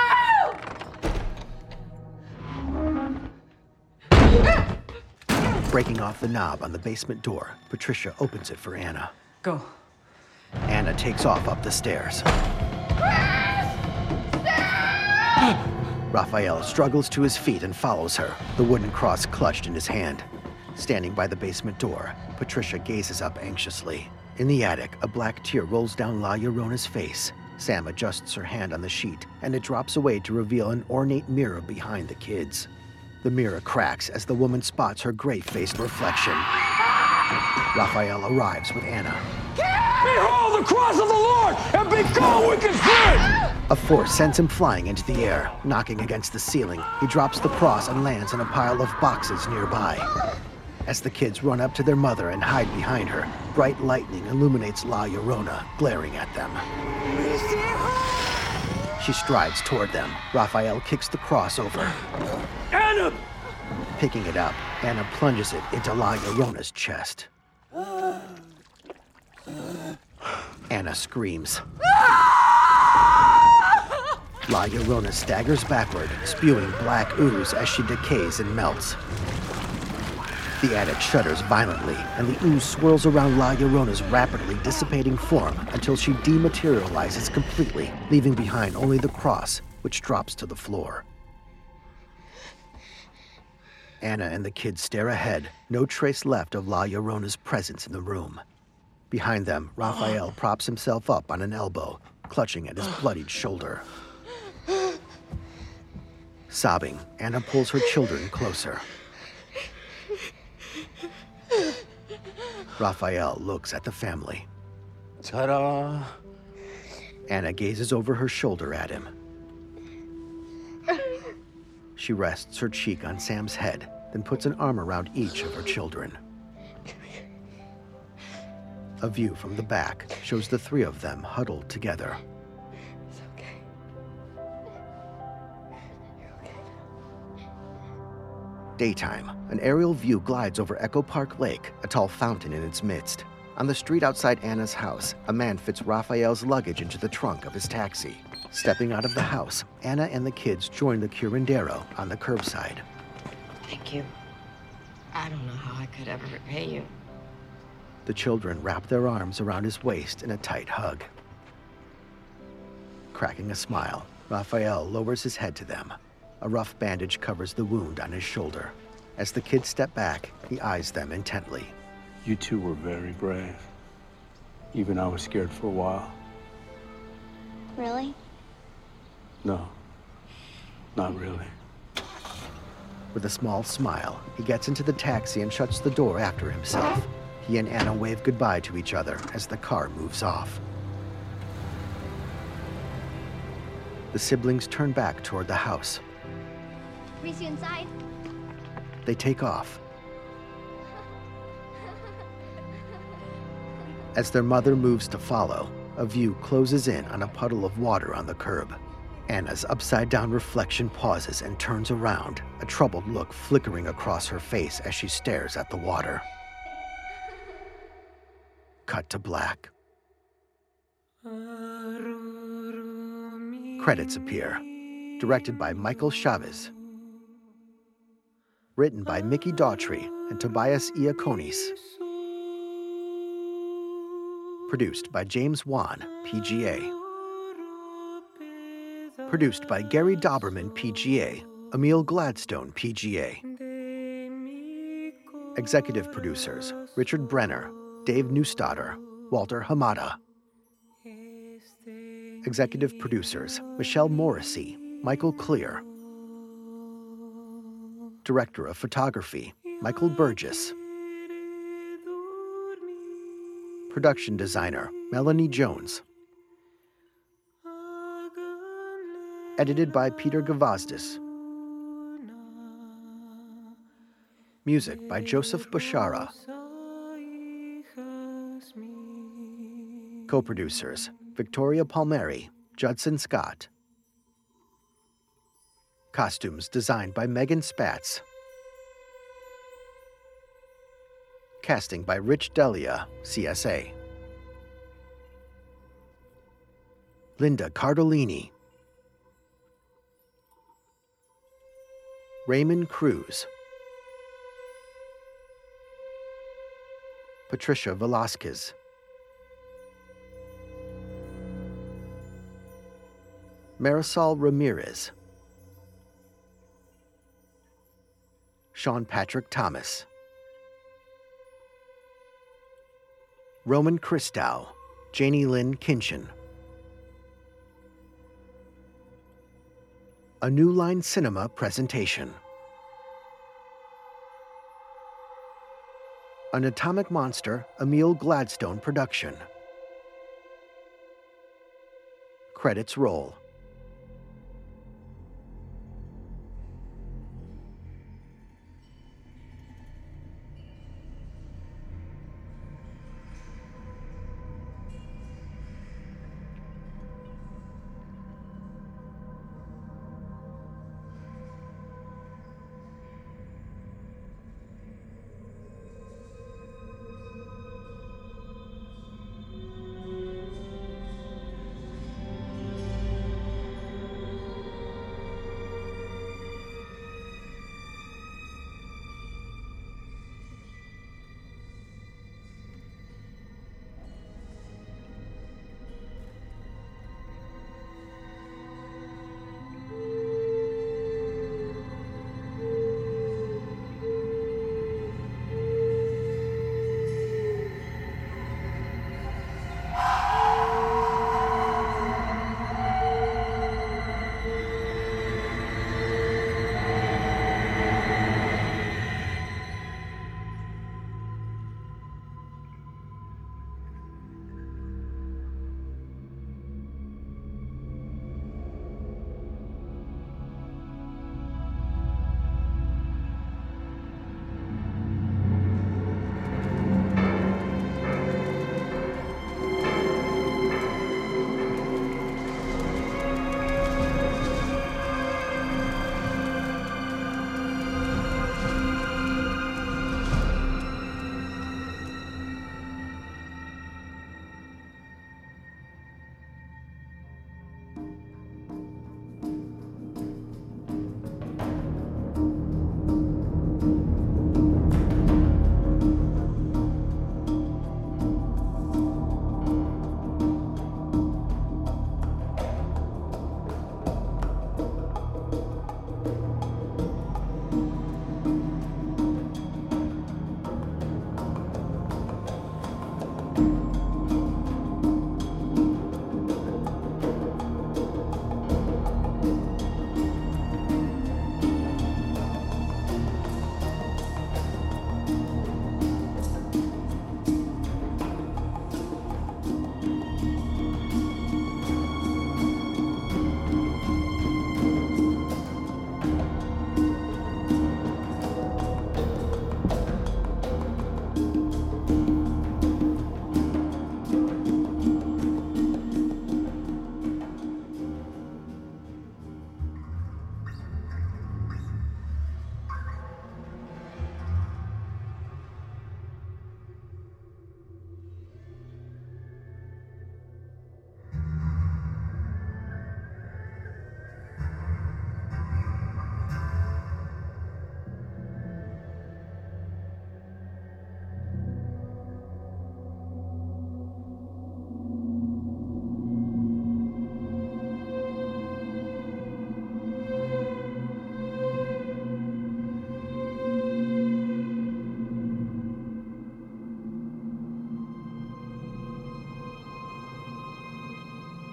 breaking off the knob on the basement door, Patricia opens it for Anna. Go. Anna takes off up the stairs. Raphael struggles to his feet and follows her, the wooden cross clutched in his hand. Standing by the basement door, Patricia gazes up anxiously. In the attic, a black tear rolls down La Llorona's face. Sam adjusts her hand on the sheet, and it drops away to reveal an ornate mirror behind the kids. The mirror cracks as the woman spots her gray-faced reflection. Raphael arrives with Anna. Behold the cross of the Lord, and be gone, wicked spirit! A force sends him flying into the air. Knocking against the ceiling, he drops the cross and lands in a pile of boxes nearby. As the kids run up to their mother and hide behind her, bright lightning illuminates La Llorona, glaring at them. She strides toward them. Raphael kicks the cross over. Anna! Picking it up, Anna plunges it into La Llorona's chest. Anna screams. La Llorona staggers backward, spewing black ooze as she decays and melts. The attic shudders violently, and the ooze swirls around La Llorona's rapidly dissipating form until she dematerializes completely, leaving behind only the cross, which drops to the floor. Anna and the kids stare ahead, no trace left of La Llorona's presence in the room. Behind them, Raphael props himself up on an elbow, clutching at his bloodied shoulder. Sobbing, Anna pulls her children closer. Raphael looks at the family. Ta-da! Anna gazes over her shoulder at him. She rests her cheek on Sam's head, then puts an arm around each of her children. A view from the back shows the three of them huddled together. It's okay. You're okay. Daytime, an aerial view glides over Echo Park Lake, a tall fountain in its midst. On the street outside Anna's house, a man fits Raphael's luggage into the trunk of his taxi. Stepping out of the house, Anna and the kids join the curandero on the curbside. Thank you. I don't know how I could ever repay you. The children wrap their arms around his waist in a tight hug. Cracking a smile, Raphael lowers his head to them. A rough bandage covers the wound on his shoulder. As the kids step back, he eyes them intently. You two were very brave. Even I was scared for a while. Really? No, not really. With a small smile, he gets into the taxi and shuts the door after himself. He and Anna wave goodbye to each other as the car moves off. The siblings turn back toward the house. We see you inside. They take off. As their mother moves to follow, a view closes in on a puddle of water on the curb. Anna's upside-down reflection pauses and turns around, a troubled look flickering across her face as she stares at the water. Cut to black. Credits appear. Directed by Michael Chavez. Written by Mickey Daughtry and Tobias Iaconis. Produced by James Wan, PGA. Produced by Gary Dauberman, PGA, Emil Gladstone, PGA. Executive producers, Richard Brenner, Dave Neustadter, Walter Hamada. Executive producers, Michelle Morrissey, Michael Clear. Director of Photography, Michael Burgess. Production designer, Melanie Jones. Edited by Peter Gavazdis. Music by Joseph Bashara. Co-producers, Victoria Palmieri, Judson Scott. Costumes designed by Megan Spatz. Casting by Rich Delia, CSA. Linda Cardellini. Raymond Cruz. Patricia Velasquez. Marisol Ramirez. Sean Patrick Thomas. Roman Christow, Janie Lynn Kinchin. A New Line Cinema presentation. An Atomic Monster, Emil Gladstone production. Credits roll.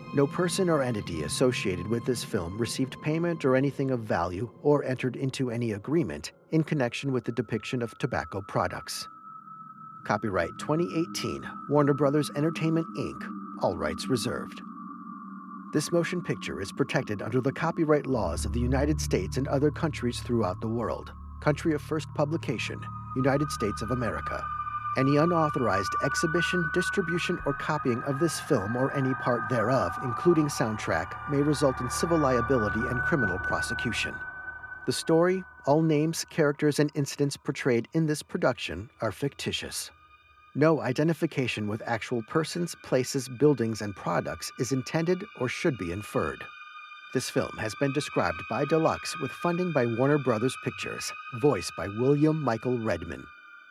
No person or entity associated with this film received payment or anything of value or entered into any agreement in connection with the depiction of tobacco products. Copyright 2018, Warner Brothers Entertainment, Inc., all rights reserved. This motion picture is protected under the copyright laws of the United States and other countries throughout the world. Country of first publication, United States of America. Any unauthorized exhibition, distribution, or copying of this film or any part thereof, including soundtrack, may result in civil liability and criminal prosecution. The story, all names, characters, and incidents portrayed in this production are fictitious. No identification with actual persons, places, buildings, and products is intended or should be inferred. This film has been described by Deluxe with funding by Warner Brothers Pictures, voiced by William Michael Redman.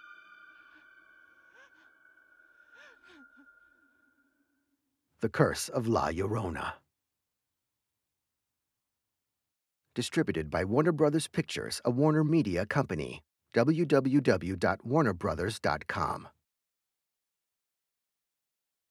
The Curse of La Llorona. Distributed by Warner Brothers Pictures, a Warner Media company. www.warnerbrothers.com